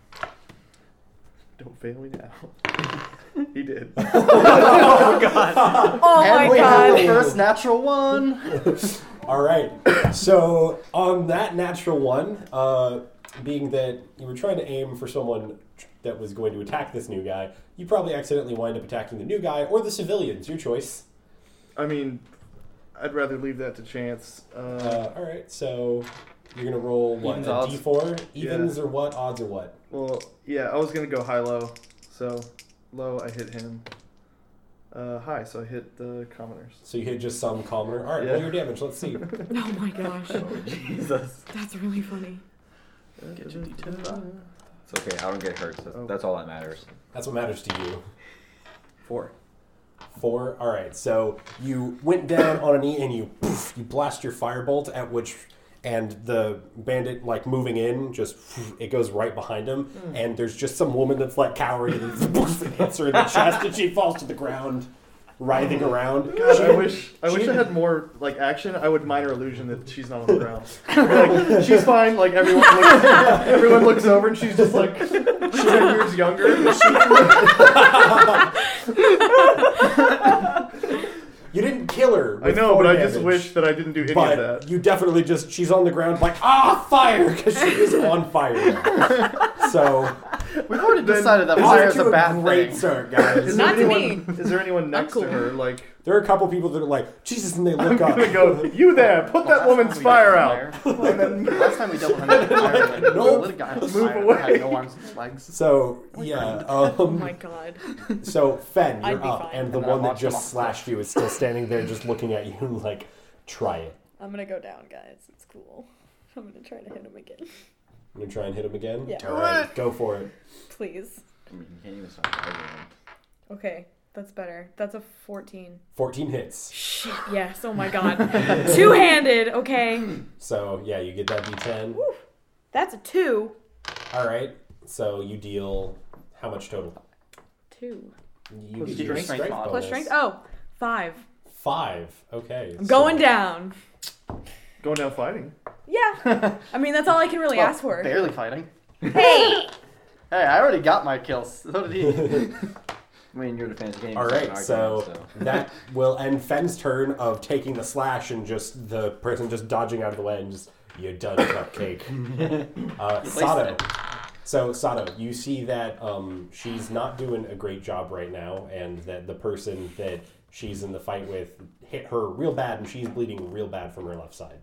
Don't fail me now. He did. Oh And my we have god! the first natural one. All right. So on that natural one, being that you were trying to aim for someone that was going to attack this new guy, you probably accidentally wind up attacking the new guy or the civilians. Your choice. I mean, I'd rather leave that to chance. All right. So you're gonna roll what? Evens, A odds. D4? Evens or what? Odds or what? Well, yeah, I was gonna go high-low. So low, I hit him. High, so I hit the commoners. So you hit just some commoner. All right. Yeah. Roll your damage. Let's see. Oh my gosh. Jesus. That's really funny. Get your D10. It's okay. I don't get hurt. So that's all that matters. That's what matters to you. 4. 4. All right. So you went down on a knee and you blast your firebolt at which, and the bandit like moving in just it goes right behind him, and there's just some woman that's like cowering and hits her in the chest and she falls to the ground, writhing around. God, I wish I had more like action. I would minor illusion that she's not on the ground. Like, she's fine. Like everyone looks over and she's just like she's 10 years younger. You didn't kill her. I know, but I just wish that I didn't do any But of that. you definitely she's on the ground like, fire, because she is on fire now. So, We've already Then- decided that off fire is to a bad great thing. start, guys. Not to Is there anyone next cool. to her? Like, There are a couple people that are like, Jesus, and they look I'm up. gonna go, you there, put that woman's fire out. Last time we dealt with a fire, Nope. lit a guy on Move fire away. that had no arms and legs. So, yeah. Oh my god. So, Fen, I'd you're be up, fine. and the And then one that I launched him just off the slashed you is still standing there just looking at you like, try it. I'm gonna go down, guys. It's cool. I'm gonna try to hit him again. I'm going to try and hit him again? Yeah. All right, go for it. Please. I mean, you can't even stop arguing. Okay, that's better. That's a 14. 14 hits. Shit, yes. Oh my god. Two-handed, okay. So, yeah, you get that D10. That's a 2. All right, so you deal how much total? 2. You Plus get your your strength strength mod. bonus. Plus strength? Oh, 5. 5. Okay. I'm going down. Going down fighting. Yeah. I mean, that's all I can really ask for. Barely fighting. Hey! Hey, I already got my kills. So did he. I mean, you're the fans game. All right, so that will end Fen's turn of taking the slash and just the person just dodging out of the way and just, you done, cupcake. Sato. it. So, Sato, you see that she's not doing a great job right now, and that the person that she's in the fight with hit her real bad, and she's bleeding real bad from her left side.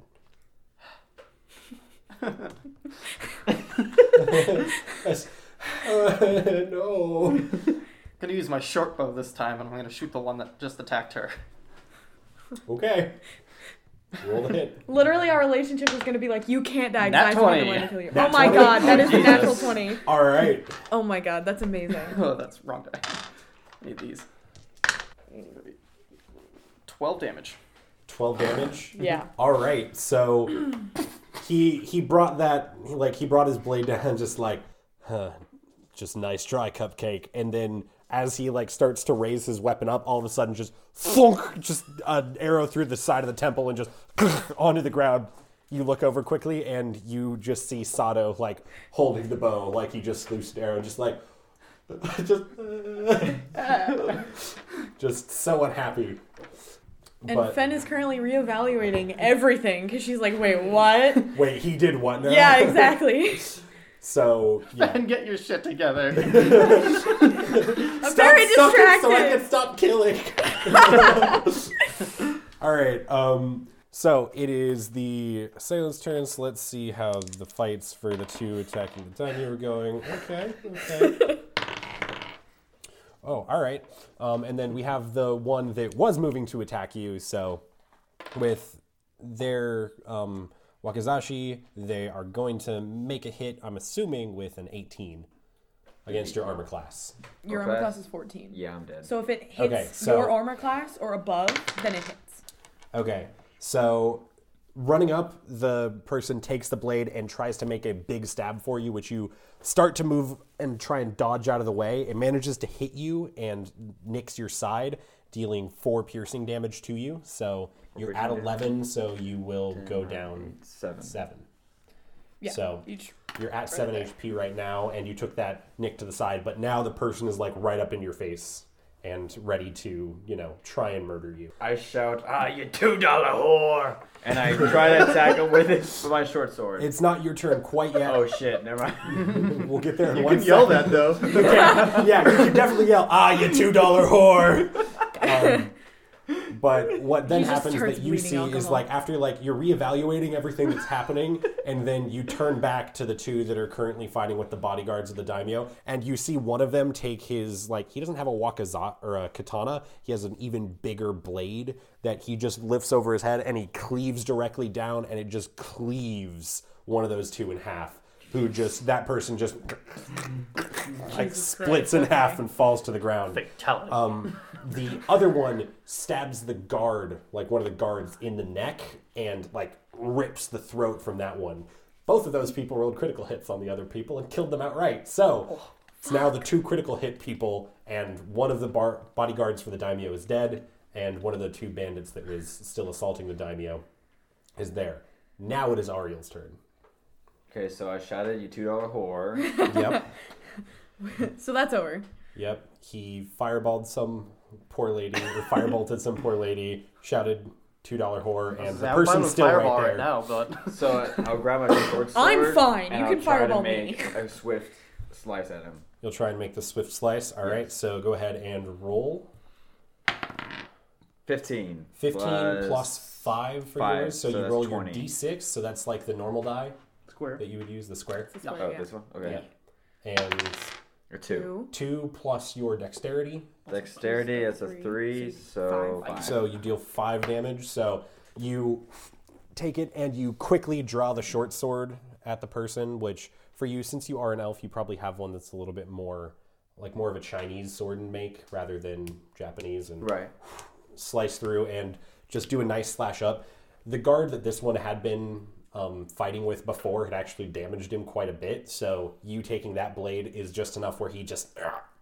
No. I'm gonna use my short bow this time, and I'm gonna shoot the one that just attacked her. Okay. Roll the hit. Literally, our relationship is going to be like, you can't die Nat because I find 20. the one to kill you. Nat Oh my 20? god, that is a Jesus. natural 20. All right. Oh my god, that's amazing. Oh, that's wrong die. I need these. 12 damage. 12 damage. Yeah. All right. So he brought that, like, he brought his blade down just like, just nice try, cupcake. And then as he like starts to raise his weapon up, all of a sudden just thunk, just an arrow through the side of the temple and just onto the ground. You look over quickly and you just see Sato like holding the bow, like he just loosed an arrow, just like just so unhappy. And But- Fen is currently reevaluating everything because she's like, wait, what? Wait, he did what now? Yeah, exactly. So, yeah. And get your shit together. I'm very distracted. So I can stop killing. All right. So it is the assailant's turn. So let's see how the fights for the two attacking the Daimyo are going. Okay. Oh, all right. And then we have the one that was moving to attack you. So with their Wakizashi, they are going to make a hit, I'm assuming, with an 18 against your armor class. Your armor class is 14. Yeah, I'm dead. So if it hits Okay, so- your armor class or above, then it hits. Okay, so running up, the person takes the blade and tries to make a big stab for you, which you start to move and try and dodge out of the way. It manages to hit you and nicks your side, dealing 4 piercing damage to you. So you're at 11, so you will go down 7. Yeah. So each you're at 7 HP right now, and you took that nick to the side, but now the person is like right up in your face, and ready to, try and murder you. I shout, you $2 whore! And I try to attack him with my short sword. It's not your turn quite yet. Oh shit, never mind. We'll get there in You one can yell second. that though. Yeah, you can definitely yell, you $2 whore! But what then He just happens starts that you bleeding see is alcohol. like after like you're reevaluating everything that's happening, and then you turn back to the two that are currently fighting with the bodyguards of the daimyo, and you see one of them take his he doesn't have a wakaza or a katana, he has an even bigger blade that he just lifts over his head and he cleaves directly down, and it just cleaves one of those two in half. That person just splits in half and falls to the ground. Fatality. The other one stabs the guard, one of the guards, in the neck and rips the throat from that one. Both of those people rolled critical hits on the other people and killed them outright. So it's now the 2 critical hit people, and one of the bodyguards for the daimyo is dead, and one of the 2 bandits that was still assaulting the daimyo is there. Now it is Ariel's turn. Okay, so I shouted, you $2 whore. Yep. So that's over. Yep. He fireballed some poor lady, or firebolted some poor lady, shouted $2 whore, and the person's still right there. Now, but So I'll grab my short sword. I'm fine. And You I'll can try fireball to me. make a swift slice at him. You'll try and make the swift slice. All right, so go ahead and roll. 15. 15 plus 5 for 5, yours, so you that's roll 20. your d6, so that's like the normal die Square. that you would use, the square. This way, Oh, yeah. this one? Okay. Yeah. And Or 2. 2 plus your dexterity, Dexterity, it's a 3, so 5. so you deal 5 damage. So you take it and you quickly draw the short sword at the person, which for you, since you are an elf, you probably have one that's a little bit more of a Chinese sword and make rather than Japanese, and Right. slice through and just do a nice slash up. The guard that this one had been fighting with before had actually damaged him quite a bit, so you taking that blade is just enough where he just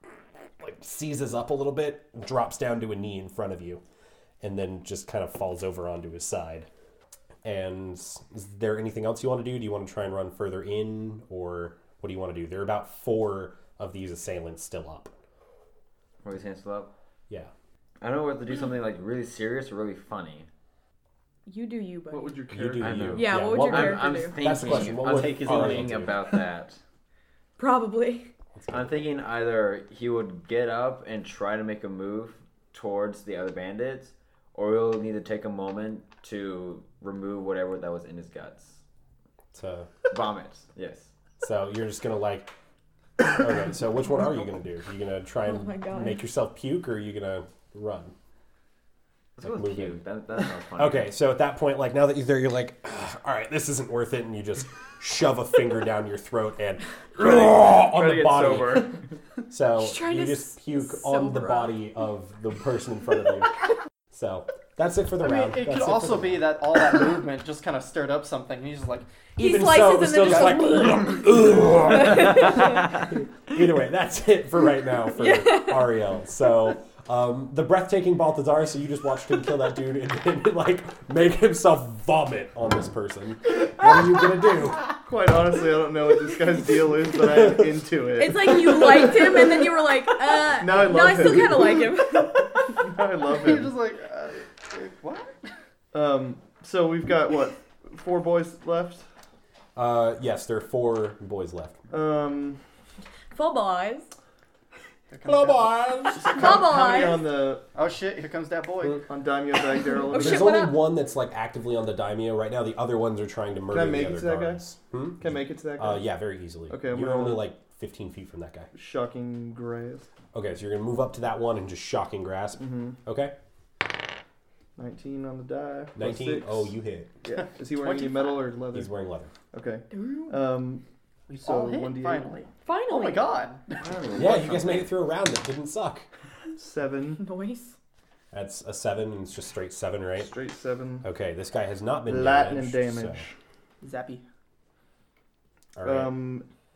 seizes up a little bit, drops down to a knee in front of you, and then just kind of falls over onto his side. And is there anything else you want to do? Do you want to try and run further in, or what do you want to do? There are about 4 of these assailants still up. Are his hands still up? Yeah. I don't know whether to do something really serious or really funny. You do you, buddy. What would your You character do I you. know. Yeah, what would your character I'm do? thinking. That's the question. What I'm would thinking Ariel do? about that. Probably. I'm thinking either he would get up and try to make a move towards the other bandits, or he'll need to take a moment to remove whatever that was in his guts. So Vomit, yes. you're just gonna okay, so which one are you gonna do? Are you gonna try Oh my God. and make yourself puke, or are you gonna run? Let's go with move cute. in. That sounds funny. Okay, so at that point, now that you're there, you're like, all right, this isn't worth it, and you just shove a finger down your throat and on Try to the get body. sober. So Just trying you to just puke on the sober up. body of the person in front of you. So that's it for the I mean, round. it That's could for also the be that all that movement just kind of stirred up something. And he's just like, He Even slices so, and it's still then just just like. Either way, that's it for right now for Ariel. So the breathtaking Balthazar. So you just watched him kill that dude and then make himself vomit on this person. What are you gonna do? Quite honestly, I don't know what this guy's deal is, but I'm into it. It's like you liked him, and then you were like, Now I love no, I still him. kind of like him. I love he's him. just like, what? So we've got what, 4 boys left? Yes, there are 4 boys left. Full boys. Hello, boys. Full How many boys. on the Oh shit, here comes that boy. on Daimyo Bagdaryl? Oh, shit, There's what only up? one that's actively on the daimyo right now. The other ones are trying to murder I make the it other to that guy? guards. Hmm? Can I make it to that guy? Yeah, very easily. Okay, I'm you're gonna- only 15 feet from that guy. Shocking grace. Okay, so you're gonna move up to that one and just shocking grasp. Okay, 19 on the die. plus 19. 6. Oh, you hit. Yeah. Is he wearing any metal or leather? He's wearing leather. Okay. We So, all hit, 1d8. finally. Finally. Oh my god. Yeah, you guys made it through a round that didn't suck. 7. Voice. That's a 7, and it's just straight 7, right? Straight 7. Okay, this guy has not been Platinum damaged. damage. Zappy. So, all right.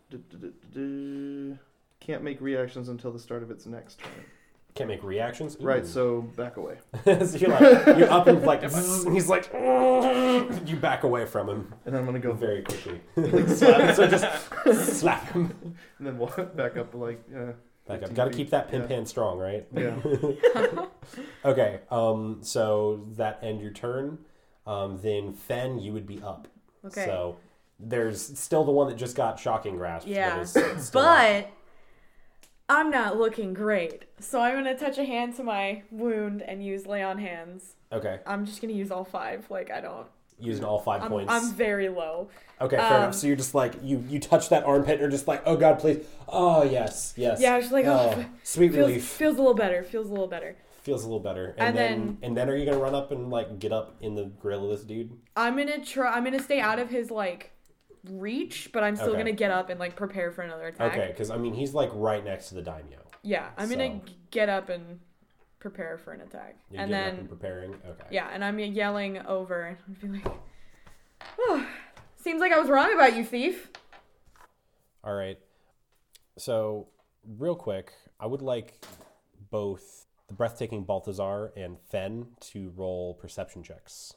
Can't make reactions until the start of its next turn. Can't make reactions. Ooh. Right, so back away. So you're you're up and and he's like, you back away from him And I'm gonna go very quickly. So just slap him. and then walk back up Back up. 15 Got to feet. keep that pimp Yeah. hand strong, right? Yeah. Okay. So that end your turn. Then Fen, you would be up. Okay. So there's still the one that just got shocking grasp. Yeah. That is still up. But I'm not looking great. So I'm going to touch a hand to my wound and use lay on hands. Okay. I'm just going to use all 5. Like, I don't. Using all 5 points. I'm very low. Okay, fair enough. So you're just like, you touch that armpit and you're just like, oh God, please. Oh, yes. Yeah, I was just like, sweet relief. feels a little better. Feels a little better. Feels a little better. And And then are you going to run up and like get up in the grill of this dude? I'm going to stay out of his, like, reach, but I'm still Okay. going to get up and, like, prepare for another attack. Okay, because I mean, he's like right next to the daimyo. Yeah, I'm going to get up and prepare for an attack. You're and getting then up and preparing? Okay. yeah, and I'm yelling over and be like, oh, seems like I was wrong about you, thief. All right. So, real quick, I would like both the breathtaking Balthazar and Fen to roll perception checks.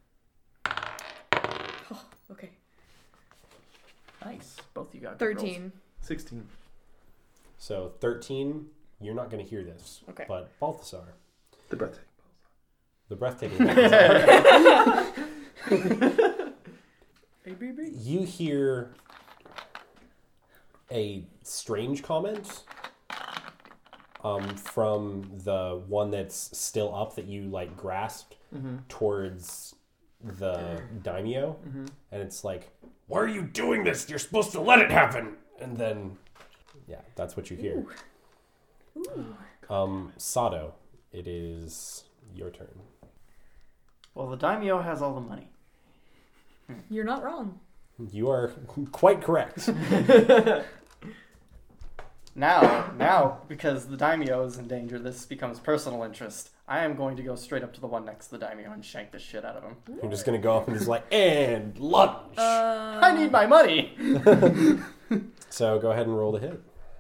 Oh, okay. Nice. Both you got good rolls. 13. 16. So, 13, you're not going to hear this. Okay. But Balthazar, The breathtaking. the breathtaking Balthazar, you hear a strange comment from the one that's still up that you like grasped towards the daimyo, and it's like, why are you doing this? You're supposed to let it happen. And then yeah, that's what you hear. Sado, it is your turn. Well, the daimyo has all the money. You're not wrong. You are quite correct. Now, because the daimyo is in danger, this becomes personal interest. I am going to go straight up to the one next to the daimyo and shank the shit out of him. You're just gonna go up and just like, and lunge. I need my money! So go ahead and roll the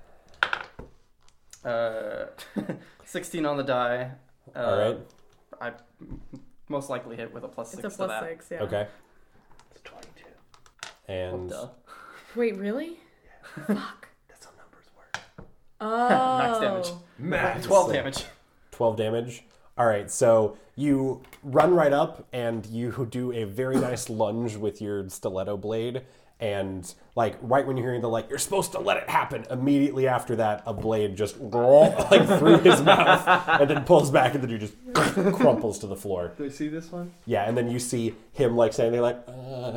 hit. 16 on the die. All right. I most likely hit with a +6 It's a to that. +6, yeah. Okay. It's 22. And Duh. Wait, really? Fuck. That's how numbers work. Oh. Max damage. max 12 damage. 12 damage. All right. So you run right up and you do a very nice lunge with your stiletto blade. And like right when you're hearing the like, you're supposed to let it happen. Immediately after that, a blade just like through his mouth and then pulls back, and then you just crumples to the floor. Do I see this one? Yeah, and then you see him like standing there like,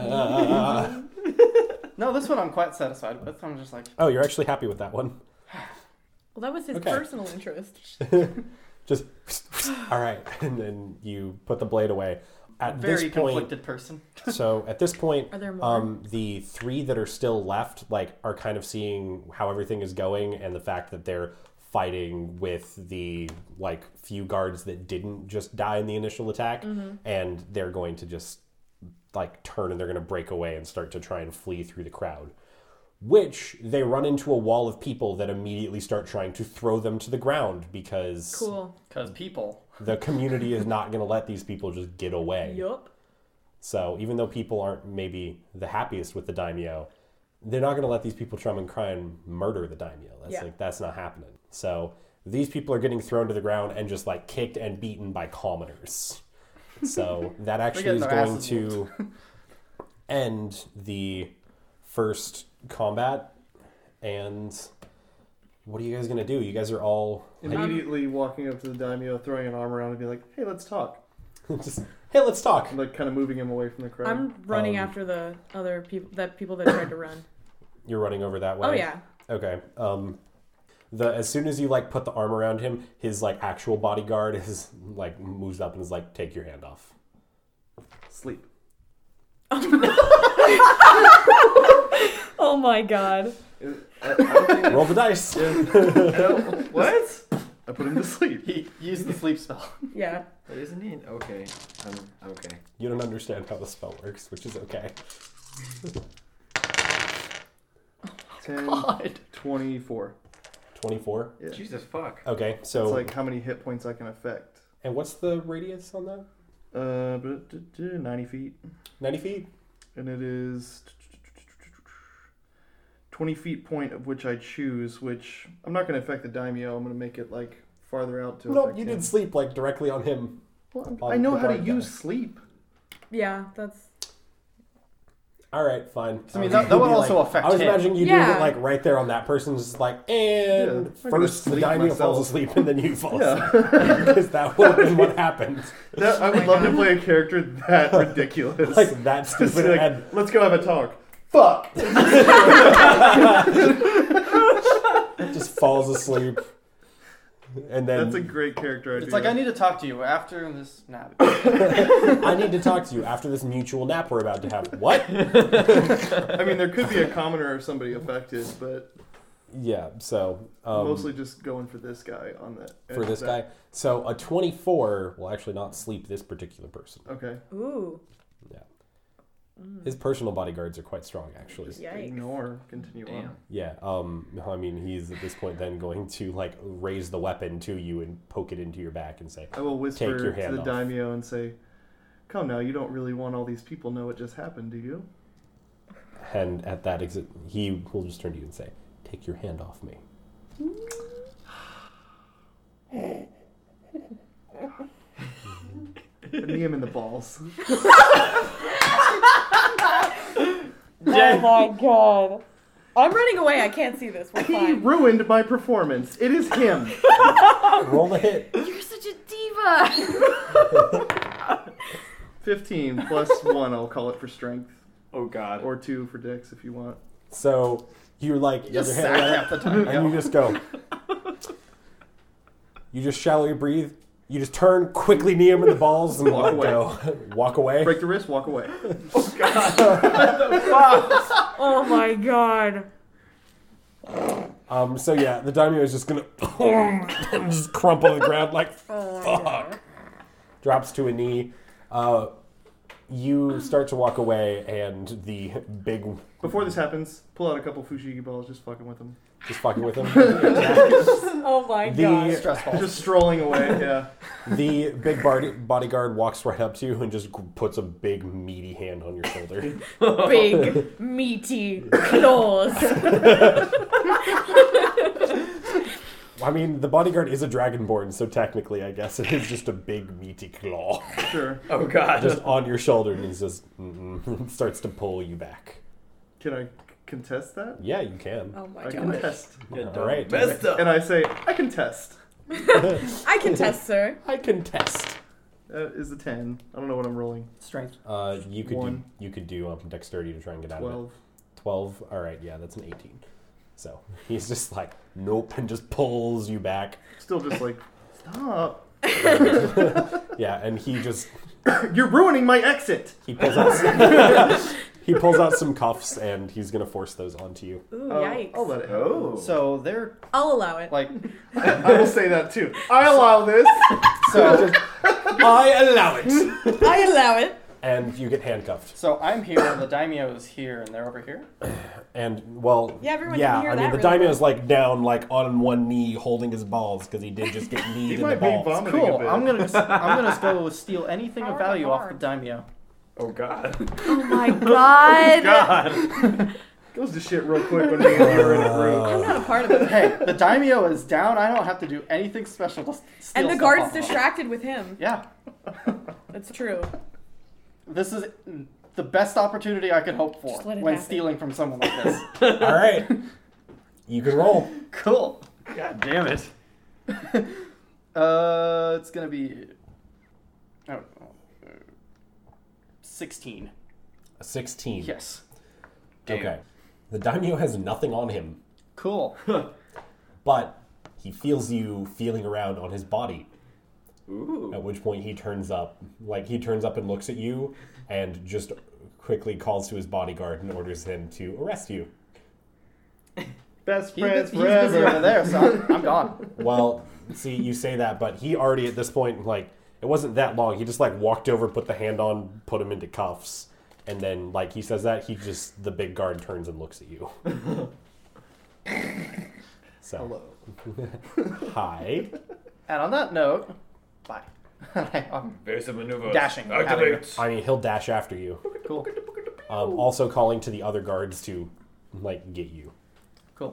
No, this one I'm quite satisfied with. I'm just like, oh, you're actually happy with that one. Well, that was his Okay. personal interest. Just all right, and then you put the blade away. At very this point, conflicted person. so at this point, Are there more? the 3 that are still left, like, are kind of seeing how everything is going, and the fact that they're fighting with the like few guards that didn't just die in the initial attack, and they're going to just like turn and they're going to break away and start to try and flee through the crowd. Which they run into a wall of people that immediately start trying to throw them to the ground because Cool. Because people. the community is not going to let these people just get away. Yup. So even though people aren't maybe the happiest with the daimyo, they're not going to let these people try and murder the daimyo. That's not happening. So these people are getting thrown to the ground and just like kicked and beaten by commoners. So that actually is their going asses to end the first combat. And what are you guys going to do? You guys are all Immediately walking up to the daimyo, throwing an arm around and be like, hey, let's talk. just, hey, let's talk. And like kind of moving him away from the crowd. I'm running after the other people that tried to run. You're running over that way? Oh yeah. Okay. As soon as you like put the arm around him, his like actual bodyguard is like moves up and is like, take your hand off. Sleep. Oh my god. I don't think... Roll the dice. What? I put him to sleep. He used the sleep spell. Yeah. But isn't he? Okay. Okay. You don't understand how the spell works, which is okay. 10, God. 24. 24. Yeah. Jesus fuck. Okay, so It's like how many hit points I can affect. and what's the radius on that? 90 feet. 90 feet. And it is 20 feet point of which I choose, which I'm not going to affect the daimyo. I'm going to make it like farther out to No, affect you him. did sleep like directly on him. Well, on I know the how to guard use guy. sleep. Yeah, that's. All right, fine. I mean, that would also affect I was him. imagining you doing Yeah. it like right there on that person, just like, and Yeah, I'm gonna first the sleep daimyo myself. falls asleep and then you fall Yeah. asleep. Because that would have been what happened. I would love to play a character that ridiculous. Like that Just stupid. like, and let's go have a talk. Fuck. just falls asleep. And then That's a great character idea. It's like, I need to talk to you after this nap. I need to talk to you after this mutual nap we're about to have. What? I mean, there could be a commoner or somebody affected, but Yeah, so mostly just going for this guy on that. for this guy. So a 24 will actually not sleep this particular person. Okay. Ooh. Yeah. His personal bodyguards are quite strong, actually. Just Yikes. ignore. Continue on. Damn. Yeah. I mean, he's at this point then going to like raise the weapon to you and poke it into your back and say, I will whisper Take your to hand the off. daimyo and say, "Come now, you don't really want all these people know what just happened, do you?" and at that exit, he will just turn to you and say, "Take your hand off me." Knee him in the balls. Oh my god. I'm running away. I can't see this. We're He fine. ruined my performance. It is him. Roll the hit. You're such a diva. 15 plus 1, I'll call it for strength. Oh God. Or 2 for dex if you want. So you're like, you have Just your hand sack out, half the time. and you just go. You just shallowly breathe. You just turn, quickly knee him in the balls, and Walk let away. go. Walk away. Break the wrist, walk away. Oh my god. So yeah, the daimyo is just gonna and just crumple to the ground like fuck. Drops to a knee. You start to walk away, and the big Before this happens, pull out a couple Fushigi balls, just fucking with him. just fucking with him. Oh my The- god. Stressful. Just strolling away, yeah. The big bodyguard walks right up to you and just puts a big meaty hand on your shoulder. Big, meaty claws. I mean, the bodyguard is a dragonborn, so technically, I guess it is just a big meaty claw Sure. Oh God. just on your shoulder, and he's just starts to pull you back. Can I contest that? Yeah, you can. Oh my I god. contest. All right. Messed up. And I say, I contest. I can test, sir. I contest. That is a 10. I don't know what I'm rolling. Strength. You could One. do dexterity to try and get out of it. 12. 12. All right, yeah, that's an 18. So he's just like, nope, and just pulls you back. Still just like, stop. Yeah, and he just You're ruining my exit. he pulls out he pulls out some cuffs, and he's gonna force those onto you. Ooh, Oh, yikes. I'll let it happen. Oh. So they're I'll allow it. like, I will say that too. I allow this. so I allow it. I allow it. And you get handcuffed. so I'm here, the daimyo is here, and they're over here. And well, Yeah, everyone can hear I mean, that the really daimyo's like down, like on one knee, holding his balls because he did just get kneed He in the might be balls. vomiting Cool. a bit. I'm gonna go steal anything of value off the daimyo. Oh God. Oh my god. God. Goes to shit real quick when you're in a group. I'm not a part of it. Hey, the daimyo is down. I don't have to do anything special to steal And the stuff guard's off of him. distracted with him. Yeah, That's true. this is the best opportunity I could hope for Just let it when happen. stealing from someone like this. All right, you can roll. Cool. God damn it. It's gonna be 16. A 16. Yes. Okay. The daimyo has nothing on him, Cool. but he feels you feeling around on his body. Ooh. At which point he turns up and looks at you, and just quickly calls to his bodyguard and orders him to arrest you. Best He's friends busy over forever. there, so I'm gone. Well, see, you say that, but he already at this point, like, it wasn't that long. He just like walked over, put the hand on, put him into cuffs, and then like he says that, the big guard turns and looks at you. So, Hello. hi. And on that note, bye. I'm Basic maneuvers. Dashing. Activate. I mean, he'll dash after you. cool. Also calling to the other guards to like get you. Cool.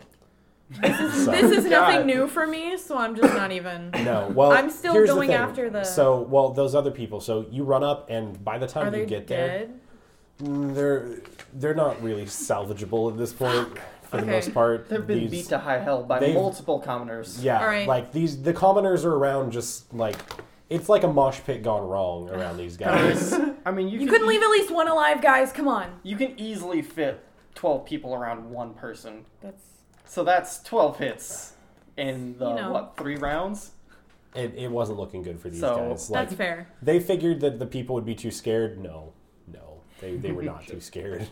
So- This is nothing God. new for me, so I'm just not even. No, well, I'm still here's the going thing. after the. So, well, those other people. So you run up, and by the time Are they you get dead? there, they're not really salvageable at this point for the Okay. most part. They've been These- beat to high hell by they've- multiple commoners. Yeah, All right. like the commoners are around, just like it's like a mosh pit gone wrong around these guys. I mean, You couldn't leave at least one alive, guys. Come on. You can easily fit 12 people around one person. That's. So that's 12 hits in the, You know. 3 rounds? It wasn't looking good for these So, guys. Like That's fair. they figured that the people would be too scared. No, they were not too scared.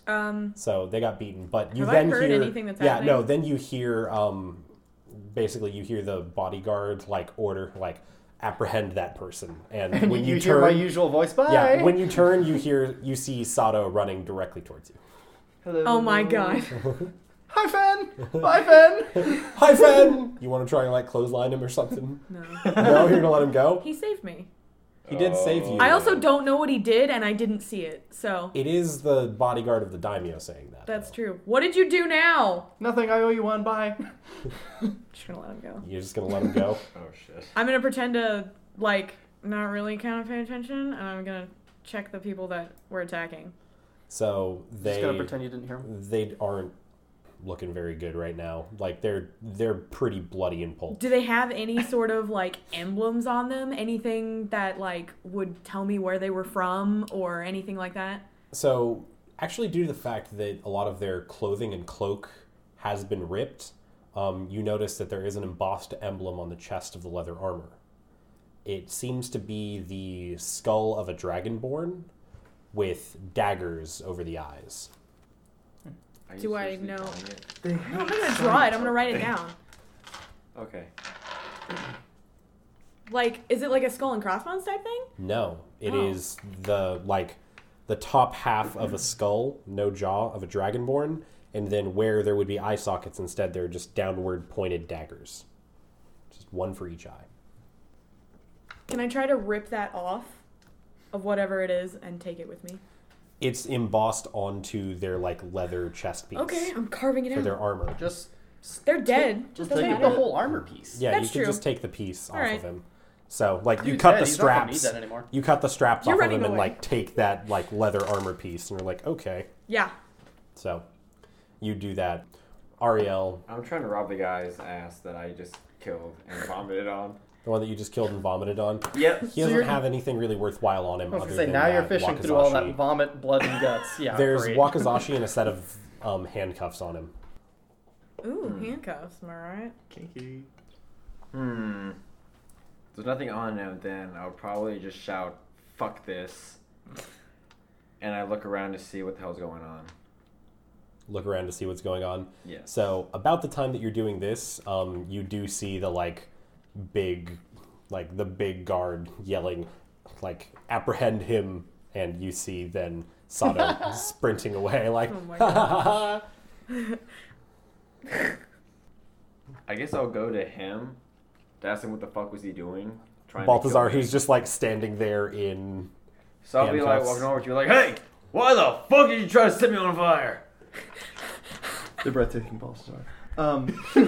So they got beaten. But you Have I then heard hear anything that's yeah happening? no then you hear basically you hear the bodyguard like order like apprehend that person and, And when you you hear turn my usual voice, bye! yeah when you turn you see Sato running directly towards you. Hello. Oh my god. Hi, Fen! Bye, Fen! Hi, Fen. You want to try and like clothesline him or something? No. No, you're gonna let him go. He saved me. He did save you. I also don't know what he did, and I didn't see it. So It is the bodyguard of the daimyo saying that. that's though. true. What did you do now? Nothing, I owe you one, bye. Just gonna let him go. You're just gonna let him go. Oh shit. I'm gonna pretend to like not really kind of pay attention, and I'm gonna check the people that we're attacking. So Just gonna they pretend you didn't hear him. they aren't looking very good right now. Like they're pretty bloody and pulped. Do they have any sort of like emblems on them? Anything that like would tell me where they were from or anything like that? So actually, due to the fact that a lot of their clothing and cloak has been ripped, you notice that there is an embossed emblem on the chest of the leather armor. It seems to be the skull of a dragonborn with daggers over the eyes. Are you Do I seriously know- drawing it? They No, I'm not gonna draw it. I'm gonna write it down. Okay. Like, is it like a skull and crossbones type thing? No, it Oh. is the top half of a skull, no jaw, of a dragonborn, and then where there would be eye sockets instead, they're just downward pointed daggers. Just one for each eye. Can I try to rip that off of whatever it is and take it with me? It's embossed onto their like leather chest piece. Okay, I'm carving it For out. their armor. Just They're dead. just Doesn't take matter. the whole armor piece. Yeah, That's you can true. just take the piece off Alright. of him. So like you He's cut dead, the he's not gonna need straps. that anymore. You cut the straps You're off of running him and away. like take that like leather armor piece, and you're like, okay. Yeah. So you do that. Ariel, I'm trying to rob the guy's ass that I just killed and vomited on. the one that you just killed and vomited on. Yep. He doesn't have anything really worthwhile on him. I was other gonna say, than now you're that fishing through all that wakizashi. vomit, blood, and guts. Yeah, There's great. Wakazashi and a set of handcuffs on him. Ooh, handcuffs. Am I right? Kinky. If there's nothing on him, then I would probably just shout, "Fuck this," and I look around to see what the hell's going on. Look around to see what's going on. Yes. So about the time that you're doing this, you do see the big guard yelling, like apprehend him, and you see then Sato sprinting away like. Oh my God. I guess I'll go to him to ask him what the fuck was he doing. Trying to Balthazar, kill me. who's just like standing there in. So I'll be like handcuffs. walking over to you like, "Hey, why the fuck did you try to set me on fire?" The breathtaking Balthazar. Oh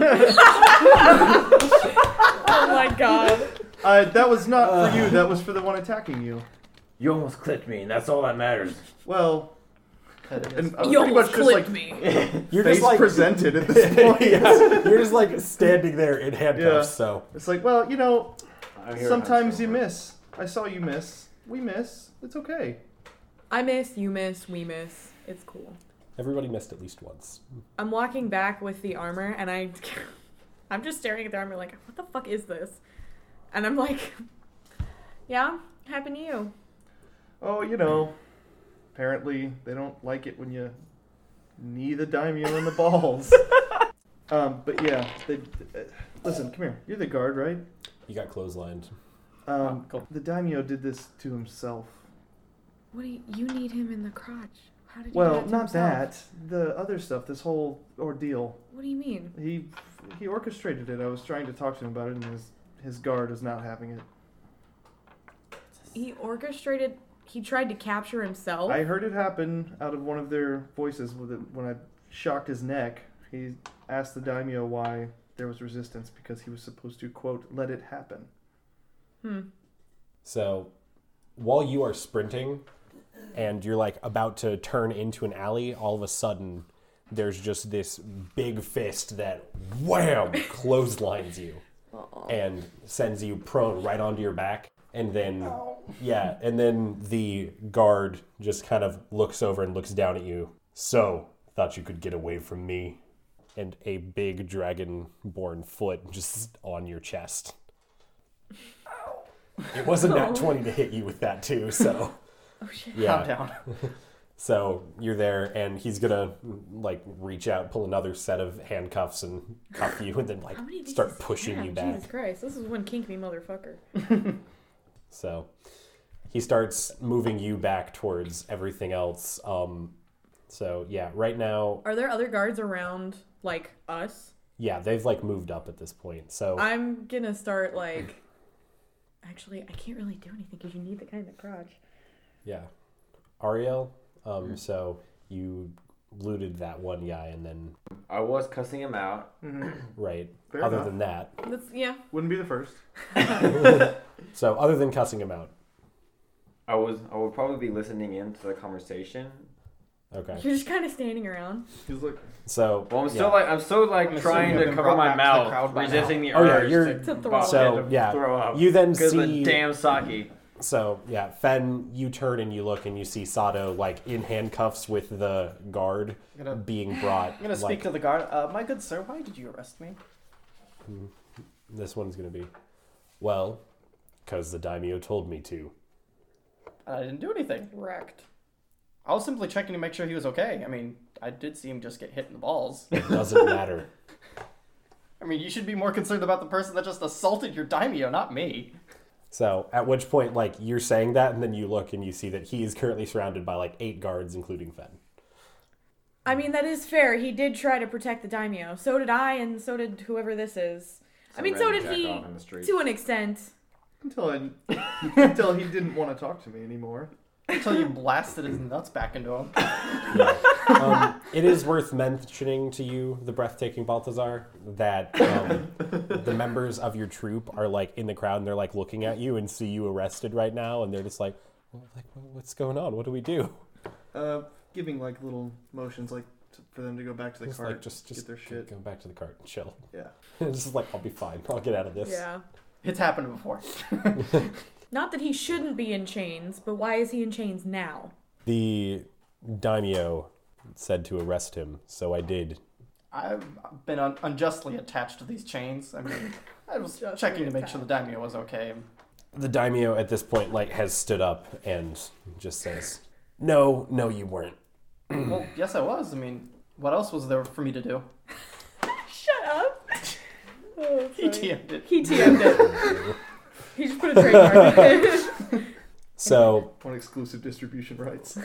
my god. That was not for you. That was for the one attacking you. You almost clipped me, and that's all that matters. Well, That is- and You pretty almost much just like clipped me. You're face just like presented at this point. yeah, you're just like standing there in handcuffs. Yeah. So It's like, well, you know, I'm here sometimes to you help. miss. I saw you miss. We miss. It's okay. I miss, you miss, we miss. It's cool. everybody missed at least once. I'm walking back with the armor, and I'm just staring at the armor like, what the fuck is this? And I'm like, yeah, happened to you. Oh, you know, apparently they don't like it when you knee the daimyo in the balls. But yeah, listen, come here. You're the guard, right? You got clotheslined. Cool. The daimyo did this to himself. What do you need him in the crotch? How did you do Well, that to not himself? that. The other stuff. This whole ordeal. What do you mean? He orchestrated it. I was trying to talk to him about it, and his guard is not having it. He orchestrated. He tried to capture himself. I heard it happen out of one of their voices when I shocked his neck. He asked the daimyo why there was resistance because he was supposed to, quote, let it happen. So, while you are sprinting and you're like about to turn into an alley, all of a sudden there's just this big fist that wham clotheslines you and sends you prone right onto your back. And then, and then the guard just kind of looks over and looks down at you. So, thought you could get away from me. And a big dragon-born foot just on your chest. It wasn't nat 20 to hit you with that too, so. Oh shit. Yeah. Calm down. So you're there, and he's gonna like reach out, pull another set of handcuffs, and cuff you, and then like How many of these start does he pushing have? you back. Jesus Christ, this is one kink me motherfucker. So he starts moving you back towards everything else. So yeah, right now, Are there other guards around, like, us? yeah, they've like moved up at this point. So I'm gonna start, like... Actually, I can't really do anything because you need the kind of crotch. yeah, Ariel. So you looted that one guy, and then I was cussing him out. right. Fair other enough. than that, Yeah. Wouldn't be the first. so other than cussing him out, I would probably be listening in to the conversation. okay. You're just kind of standing around. He's like, So Well, I'm yeah. still like trying assuming to you've cover been my brought back to the mouth, crowd by resisting the Oh, yeah, urge you're- To throw vomit, up. So, to yeah, throw up. you then because of see- the damn sake. So, yeah, Fen, you turn and you look and you see Sato, like, in handcuffs with the guard being brought. I'm gonna speak to the guard. My good sir, why did you arrest me? This one's going to be, well, because the daimyo told me to. I didn't do anything. Wrecked. I was simply checking to make sure he was okay. I mean, I did see him just get hit in the balls. It doesn't matter. I mean, you should be more concerned about the person that just assaulted your daimyo, not me. So, at which point, like, you're saying that, and then you look and you see that he is currently surrounded by, like, 8 guards, including Fen. I mean, that is fair. He did try to protect the daimyo. So did I, and so did whoever this is. I mean, so did he, to an extent. until he didn't want to talk to me anymore. Until you blasted his nuts back into him. It is worth mentioning to you, the breathtaking Balthazar, that the members of your troop are like in the crowd and they're like looking at you and see you arrested right now, and they're just like, what's going on? What do we do? Giving like little motions, like for them to go back to the Just cart, like just get their shit. go back to the cart and chill. Yeah. It's just like, I'll be fine. I'll get out of this. Yeah. It's happened before. Not that he shouldn't be in chains, but why is he in chains now? The daimyo said to arrest him, so I did. I've been unjustly attached to these chains. I mean, I was checking to make sure the daimyo was okay. The daimyo at this point like has stood up and just says, No, you weren't. Well, yes, I was. I mean, what else was there for me to do? Shut up! Oh, He TM'd it. He TM'd it. He just put a trademark in it. So On exclusive distribution rights.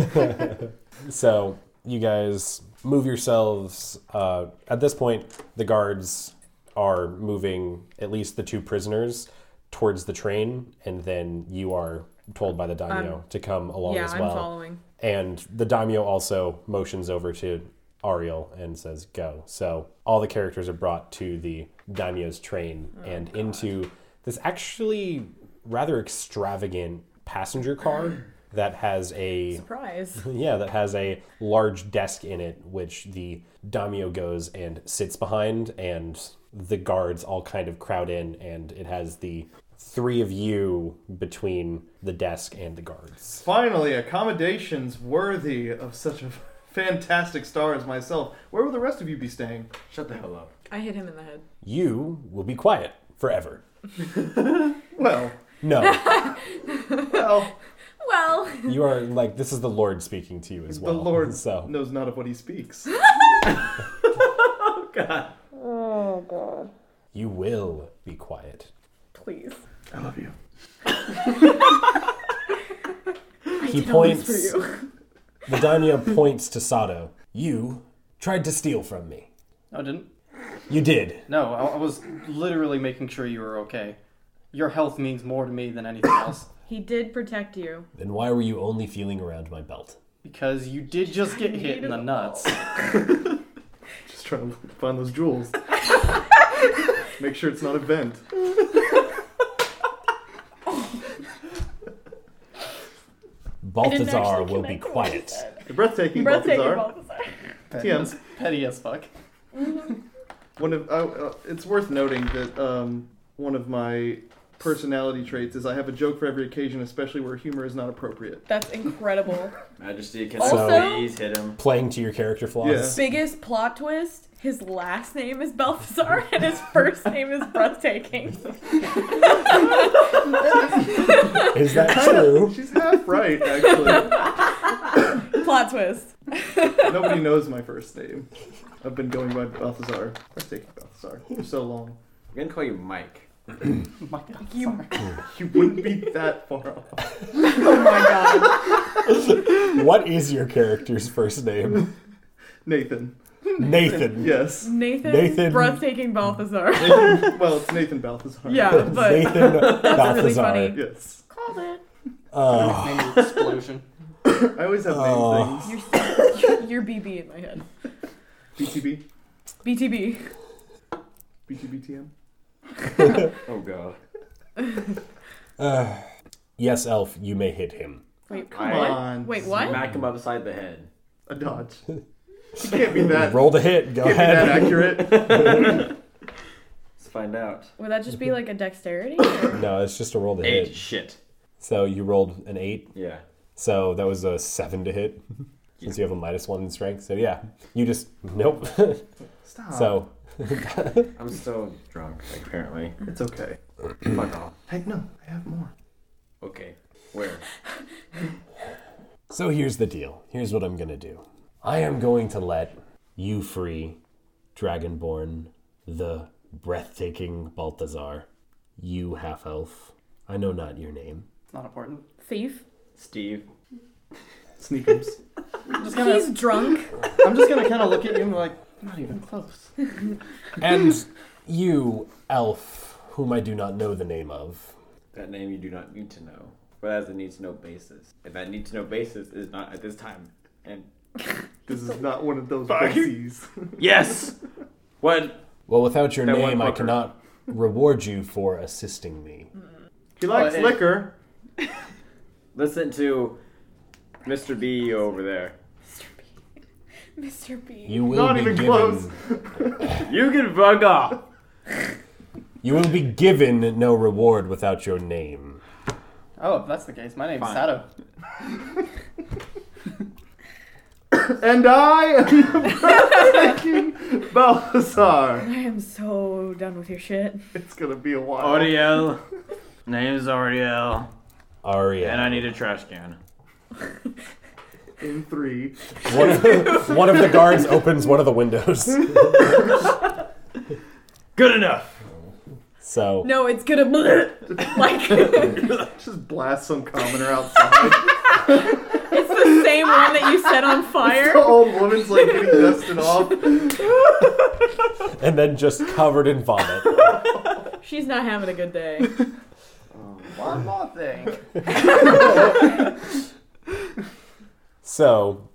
So you guys move yourselves. At this point, the guards are moving at least the 2 prisoners towards the train, and then you are told by the daimyo to come along as well. I'm following. And the daimyo also motions over to Ariel and says, go. So all the characters are brought to the daimyo's train and into this actually rather extravagant passenger car that has a Surprise. that has a large desk in it, which the daimyo goes and sits behind, and the guards all kind of crowd in, and it has the 3 of you between the desk and the guards. Finally, accommodations worthy of such a fantastic star as myself. Where will the rest of you be staying? Shut the hell up. I hit him in the head. You will be quiet forever. Well, No, Well, you are like, this is the Lord speaking to you as well. the Lord So knows not of what he speaks. Oh god. oh god. you will be quiet. Please. I love you. He did all this points. for you. The daimyo points to Sato. You tried to steal from me. No, I didn't. You did. No, I was literally making sure you were okay. Your health means more to me than anything else. He did protect you. Then why were you only feeling around my belt? Because you did just get hit in the nuts. Just trying to find those jewels. Make sure it's not a vent. Balthazar will be quiet. The breathtaking Balthazar. TM. Petty as fuck. It's worth noting that one of my personality traits is I have a joke for every occasion, especially where humor is not appropriate. That's incredible. Majesty, can Also- I please hit him? Playing to your character flaws. Biggest plot twist, his last name is Balthazar and his first name is Breathtaking. Is that true? She's half right, actually. Plot twist. Nobody knows my first name. I've been going by Balthazar. Breathtaking Balthazar for so long. I'm gonna call you Mike. You wouldn't be that far off. Oh my god. What is your character's first name? Nathan. Nathan. Yes. Nathan. Breathtaking Balthazar. Well, it's Nathan Balthazar. Yeah, but Nathan that's Balthazar. really funny. Yes. Called it. Name explosion. I always have name things. You're BB in my head. BTB. BTB. BTBTM. Oh god. Yes, Elf, you may hit him. Wait, Come what? on. Wait, what? Smack him upside the head. A dodge. You can't be that. Roll the hit. Go Can't be ahead. that accurate. Let's find out. Would that just be like a dexterity? Or? No, it's just a roll to 8. hit. Shit. So you rolled an 8. Yeah. So that was a 7 to hit. Since you have a -1 in strength. So yeah, you just, nope. Stop. So, I'm still drunk, apparently. It's okay. Fuck off. Hey, no, I have more. Okay. Where? so here's the deal. Here's what I'm gonna do. I am going to let you free, Dragonborn, the breathtaking Balthazar. You half-elf. I know not your name. It's not important. Thief. Steve. Sneakers. He's drunk. I'm just gonna kind of look at you and be like, not even close. And you, elf, whom I do not know the name of. That name you do not need to know. But as a need-to-know basis. And that need-to-know basis is not at this time. And This is not one of those bases. yes! What? Well, without your That name, one I fucker. cannot reward you for assisting me. He likes Oh, liquor. Listen to Mr. B over there. Mr. B. You will Not be even given. close. You can fuck off! You will be given no reward without your name. Oh, if that's the case, my name's Fine. Sato. And I am the breathtaking Balthazar. I am so done with your shit. It's gonna be a while. Ariel. Name's Ariel. Aria. And I need a trash can. In 3. One of the guards opens one of the windows. Good enough! So No, it's gonna like Just blast some commoner outside. it's the same one that you set on The fire. old woman's like getting dusted off. and then just covered in vomit. She's not having a good day. One more thing. So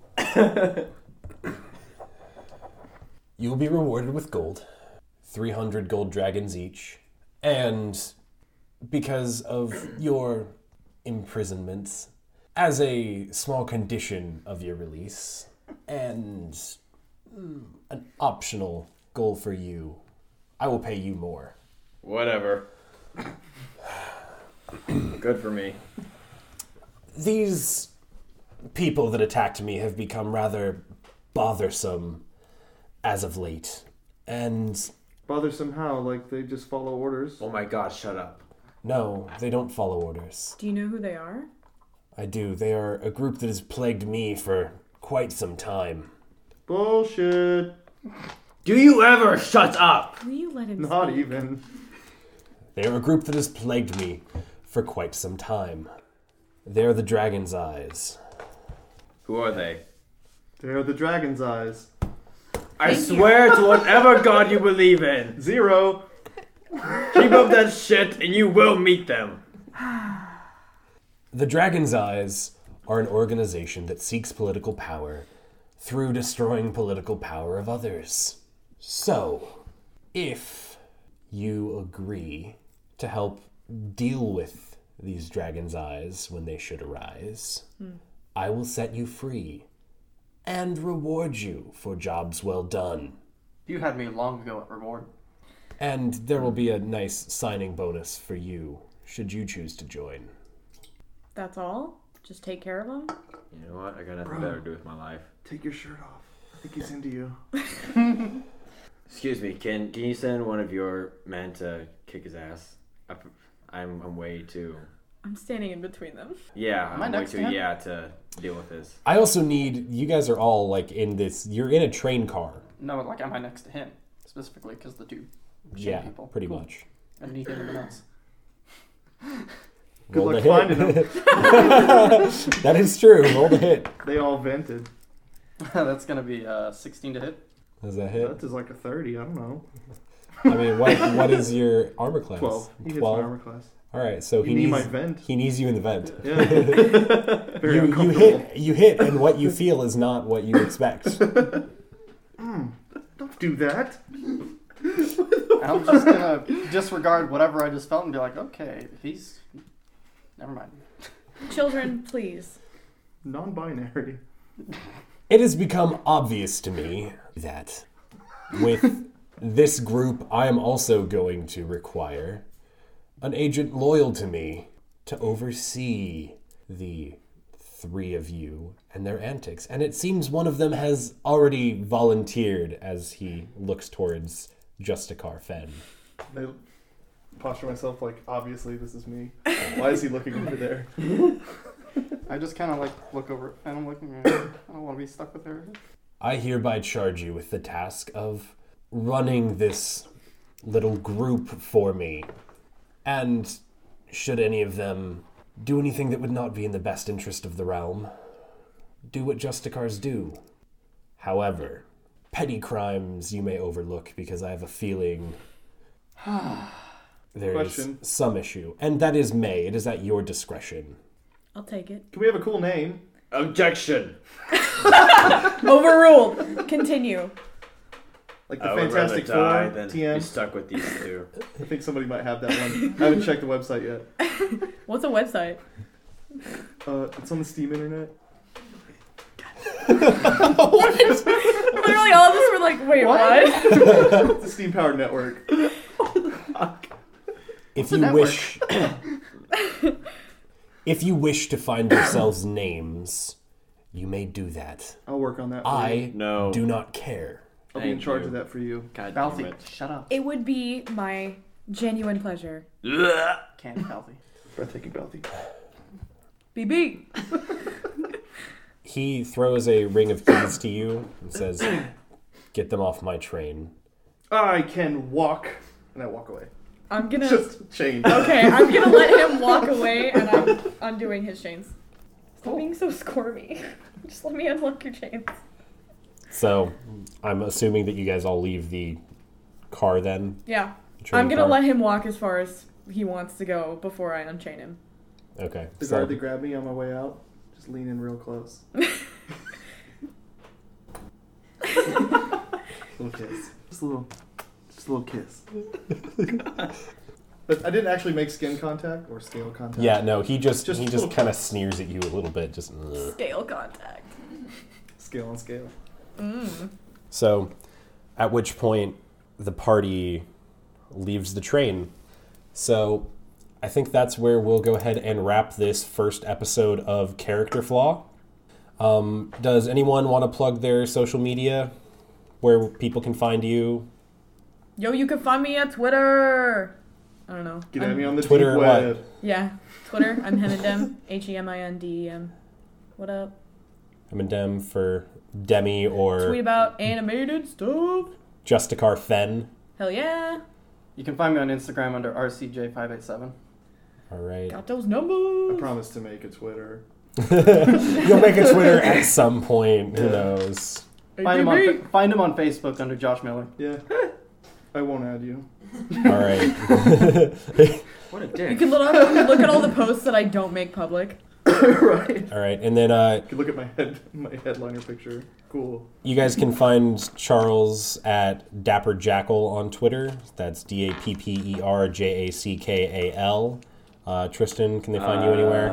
you will be rewarded with gold. 300 gold dragons each. And because of your imprisonment, as a small condition of your release, and an optional goal for you, I will pay you more. Whatever. Good for me. These people that attacked me have become rather bothersome as of late. And Bothersome how? Like they just follow orders. Oh my god, shut up. no, they don't follow orders. Do you know who they are? I do. They are a group that has plagued me for quite some time. Bullshit. Do you ever shut up? Will you let him Not speak? even. They are a group that has plagued me for quite some time. They are the Dragon's Eyes. Who are they? They're the dragon's eyes. I swear to whatever god you believe in. 0. Keep up that shit and you will meet them. The Dragon's Eyes are an organization that seeks political power through destroying political power of others. So, if you agree to help deal with these dragon's eyes when they should arise, I will set you free and reward you for jobs well done. You had me long ago at reward. And there will be a nice signing bonus for you, should you choose to join. That's all? Just take care of him? You know what? I got nothing better to do with my life. Take your shirt off. I think he's into you. Excuse me. Can you send one of your men to kick his ass? I'm way too. I'm standing in between them. Yeah, Am I I'm way next too. to him? Yeah, to deal with this. I also need, you guys are all like in this, you're in a train car. No, like, am I next to him? Specifically, because the two Yeah, people. pretty Cool. much. And anything in the nuts. Good Roll luck the hit. finding them. That is true. Roll the hit. They all vented. That's going to be 16 to hit. Does that hit? That is like a 30. I don't know. I mean, what is your armor class? 12. He hits my armor class. All right, so You need my vent. he needs you in the vent. Yeah. Very You uncomfortable. hit, and what you feel is not what you expect. Don't do that. I'm just going to disregard whatever I just felt and be like, okay, he's... Never mind. Children, please. Non-binary. It has become obvious to me that with this group, I am also going to require an agent loyal to me to oversee the three of you and their antics. And it seems one of them has already volunteered as he looks towards Justicar Fen. I posture myself like, obviously this is me. Why is he looking over there? I just kind of like look over and I'm looking at her. I don't want to be stuck with her. I hereby charge you with the task of running this little group for me. And should any of them do anything that would not be in the best interest of the realm, do what Justicars do. However, petty crimes you may overlook because I have a feeling there is Question. some issue. And that is May. It is at your discretion. I'll take it. Can we have a cool name? Objection. Overruled. Continue. Like the I would Fantastic rather die Four than be TM? stuck with these two. I think somebody might have that one. I haven't checked the website yet. What's a website? It's on the Steam internet. Literally all of us were like, wait, what? It's a Steam powered network. If you wish if you wish to find yourselves names, you may do that. I'll work on that. For you. I No. do not care. I'll be in Thank charge you. of that for you. God damn Balthy, it. shut up. It would be my genuine pleasure. Can't, Balthy. Breathtaking Balthy. BB. He throws a ring of keys to you and says, "Get them off my train." I can walk. And I walk away. I'm gonna... Just change. Okay, I'm gonna let him walk away and I'm undoing his chains. Stop being so squirmy. Just let me unlock your chains. So, I'm assuming that you guys all leave the car then? Yeah. Train I'm gonna car? let him walk as far as he wants to go before I unchain him. Okay. The So, guard that grabbed me on my way out, just lean in real close. Little kiss. Just a little kiss. But I didn't actually make skin contact or scale contact. yeah, no, he just Just little kind of sneers at you a little bit. Just. Ugh. Scale contact. Scale on scale. So, at which point the party leaves the train. So, I think that's where we'll go ahead and wrap this first episode of Character Flaw. Does anyone want to plug their social media, where people can find you? Yo, you can find me at Twitter. I don't know. Get at me on the Twitter deep what? web. Yeah, Twitter. I'm Hemindem. Hemindem. What up? I'm a Dem for Demi or Tweet about animated stuff. Justicar Fen. Hell yeah. You can find me on Instagram under RCJ587. All right. Got those I numbers. promise to make a Twitter. You'll make a Twitter at some point. Who knows? Find him on Facebook under Josh Miller. Yeah. I won't add you. All right. What a You dick. can look at all the posts that I don't make public. Right. All right, and then You can look at my headliner picture. Cool. you guys can find Charles at Dapper Jackal on Twitter. That's DAPPERJACKAL. Tristan, can they find you anywhere?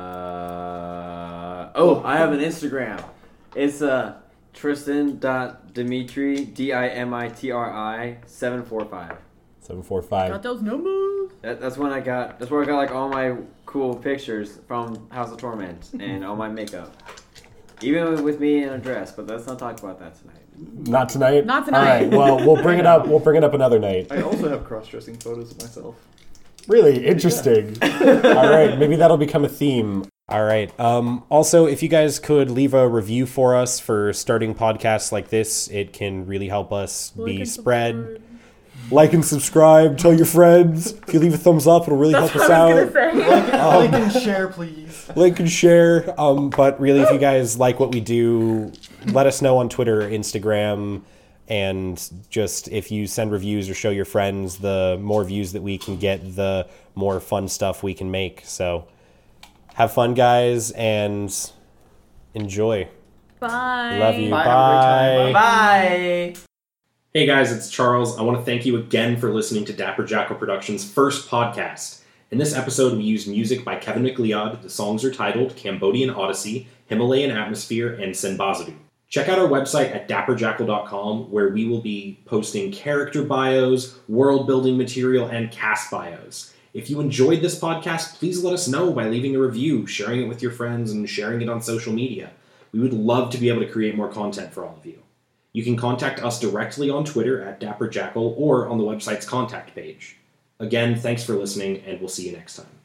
I have an Instagram. It's Tristan.Dimitri, DIMITRI 745. 745. Got those numbers. That's when I got. That's where I got like all my cool pictures from House of Torment and all my makeup, even with me in a dress. But let's not talk about that tonight. Not tonight? Not tonight. All right, well, we'll bring it up. We'll bring it up another night. I also have cross-dressing photos of myself. Really interesting. All right, maybe that'll become a theme. All right. Also, if you guys could leave a review for us for starting podcasts like this, it can really help us be spread. Like and subscribe. Tell your friends. If you leave a thumbs up, it'll really help us out. Like and share, please. Like and share. But really, if you guys like what we do, let us know on Twitter or Instagram. And just if you send reviews or show your friends, the more views that we can get, the more fun stuff we can make. So have fun, guys, and enjoy. Bye. Love you. Bye, Bye. Bye. Hey guys, it's Charles. I want to thank you again for listening to Dapper Jackal Productions' first podcast. In this episode, we used music by Kevin MacLeod. The songs are titled Cambodian Odyssey, Himalayan Atmosphere, and Senbazadu. Check out our website at dapperjackal.com, where we will be posting character bios, world-building material, and cast bios. If you enjoyed this podcast, please let us know by leaving a review, sharing it with your friends, and sharing it on social media. We would love to be able to create more content for all of you. You can contact us directly on Twitter at dapperjackal or on the website's contact page. Again, thanks for listening, and we'll see you next time.